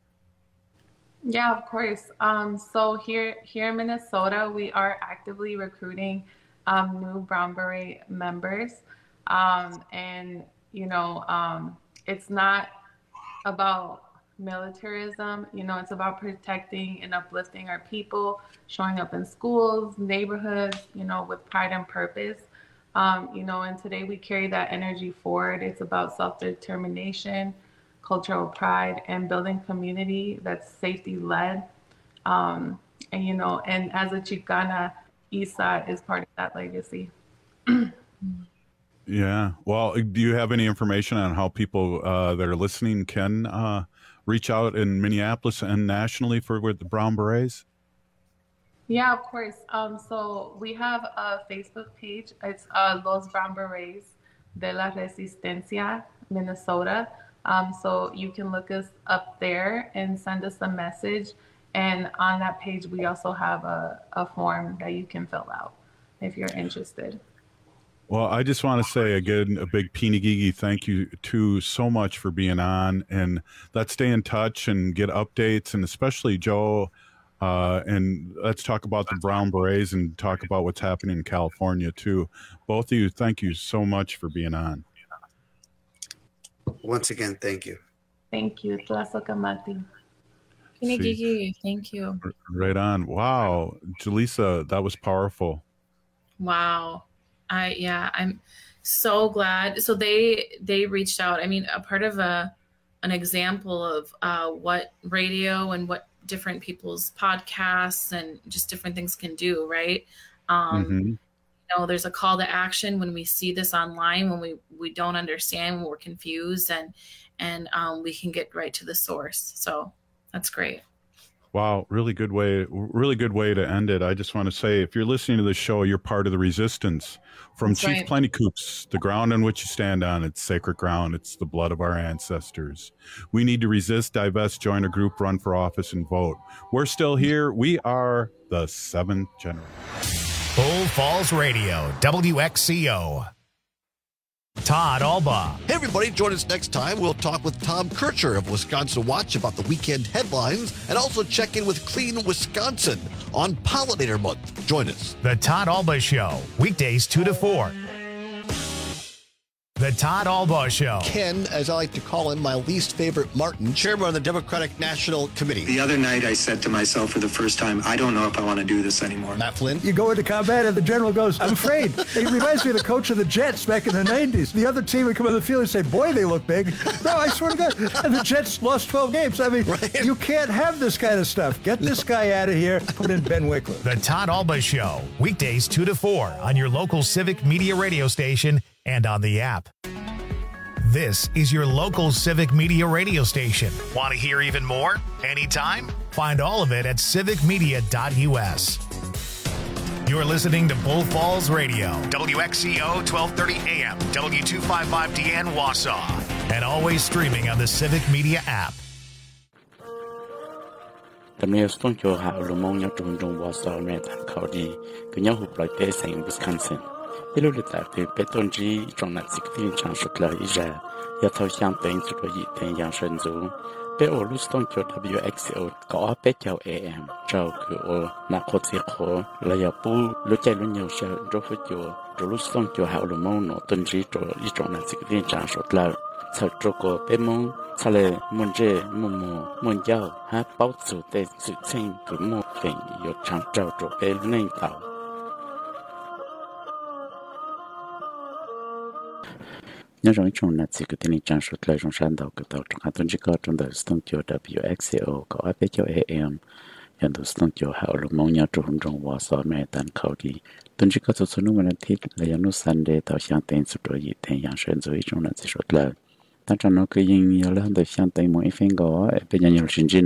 Yeah, of course. Um, so here here in Minnesota, we are actively recruiting um, new Brown Beret members, um, and you know, um, it's not about militarism, you know, it's about protecting and uplifting our people, showing up in schools, neighborhoods, you know, with pride and purpose. Um, you know, and today we carry that energy forward. It's about self-determination, cultural pride, and building community that's safety-led. Um, and, you know, and as a Chicana, Issa is part of that legacy. Yeah. Well, do you have any information on how people uh, that are listening can uh, reach out in Minneapolis and nationally for with the Brown Berets? Yeah, of course. Um, so we have a Facebook page. It's uh, Los Brown Berets de la Resistencia, Minnesota. Um, so you can look us up there and send us a message. And on that page, we also have a, a form that you can fill out if you're interested. Well, I just want to say again, a big Pinigigi thank you to so much for being on, and let's stay in touch and get updates, and especially Joe, uh, and let's talk about the Brown Berets and talk about what's happening in California too. Both of you, thank you so much for being on. Once again, thank you. Thank you. Tlasokamati. Pinigigi, thank you. Right on. Wow, Jaleesa, that was powerful. Wow. I yeah, I'm so glad. So they they reached out. I mean, a part of a an example of uh, what radio and what different people's podcasts and just different things can do, right? Um, mm-hmm. You know, there's a call to action when we see this online, when we we don't understand, when we're confused, and and um, we can get right to the source. So that's great. Wow, really good way, really good way to end it. I just want to say, if you're listening to this show, you're part of the resistance. From That's Chief right. Plenty Coops, the ground on which you stand on, it's sacred ground. It's the blood of our ancestors. We need to resist, divest, join a group, run for office, and vote. We're still here. We are the seventh generation. Bull Falls Radio, W X C O. Todd Alba. Hey, everybody, join us next time. We'll talk with Tom Kircher of Wisconsin Watch about the weekend headlines and also check in with Clean Wisconsin on Pollinator Month. Join us. The Todd Alba Show, weekdays two to four. The Todd Albaugh Show. Ken, as I like to call him, my least favorite Martin, chairman of the Democratic National Committee. The other night I said to myself for the first time, I don't know if I want to do this anymore. Matt Flynn. You go into combat and the general goes, I'm afraid. It reminds me of the coach of the Jets back in the nineties. The other team would come on the field and say, boy, they look big. No, I swear to God. And the Jets lost twelve games. I mean, right. You can't have this kind of stuff. Get this guy out of here. Put in Ben Wickler. The Todd Albaugh Show. Weekdays two to four on your local Civic Media radio station and on the app. This is your local Civic Media radio station. Want to hear even more? Anytime? Find all of it at civic media dot u s. You're listening to Bull Falls Radio, W X C O twelve thirty A M, W two fifty-five D N Wausau, and always streaming on the Civic Media app. The mayor's phone call had a long to Wausau, American County, Kunyahu Black Days in Wisconsin. Hello, the Petonji, John at sixteen Chancellor Ija, Yato Champagne to the Yitan Yanshenzu, Beo Luston to W X C O, Go Petio A M, Joe or Nakotiko, Layapu, Lucelunio Shell, Drofutio, Luston to Haulomono, Tunji to Ijon at sixteen Chancellor, Satroko, Pemon, Sale, Munje, Mumu, Munjao, Ha Bautsu, Des Sutsing, to move thing, your Chanchao to Bell name out. Nhớ rằng trong nát sĩ của tin trang xuất lại trong sáng đầu của tàu trong hai tuần trước trong đời studio W X C O có áp cho A M hiện tại studio hậu lúc mong nhớ trong trong Wausau American County tuần trước có số número thiết là những nút Sunday tàu sáng tên xuất rồi gì thành dạng sơn dưới trong nát sĩ xuất lại. Tăng trong nó cứ yên nhiều lần từ sáng tên mỗi phiên có bây giờ nhiều sinh viên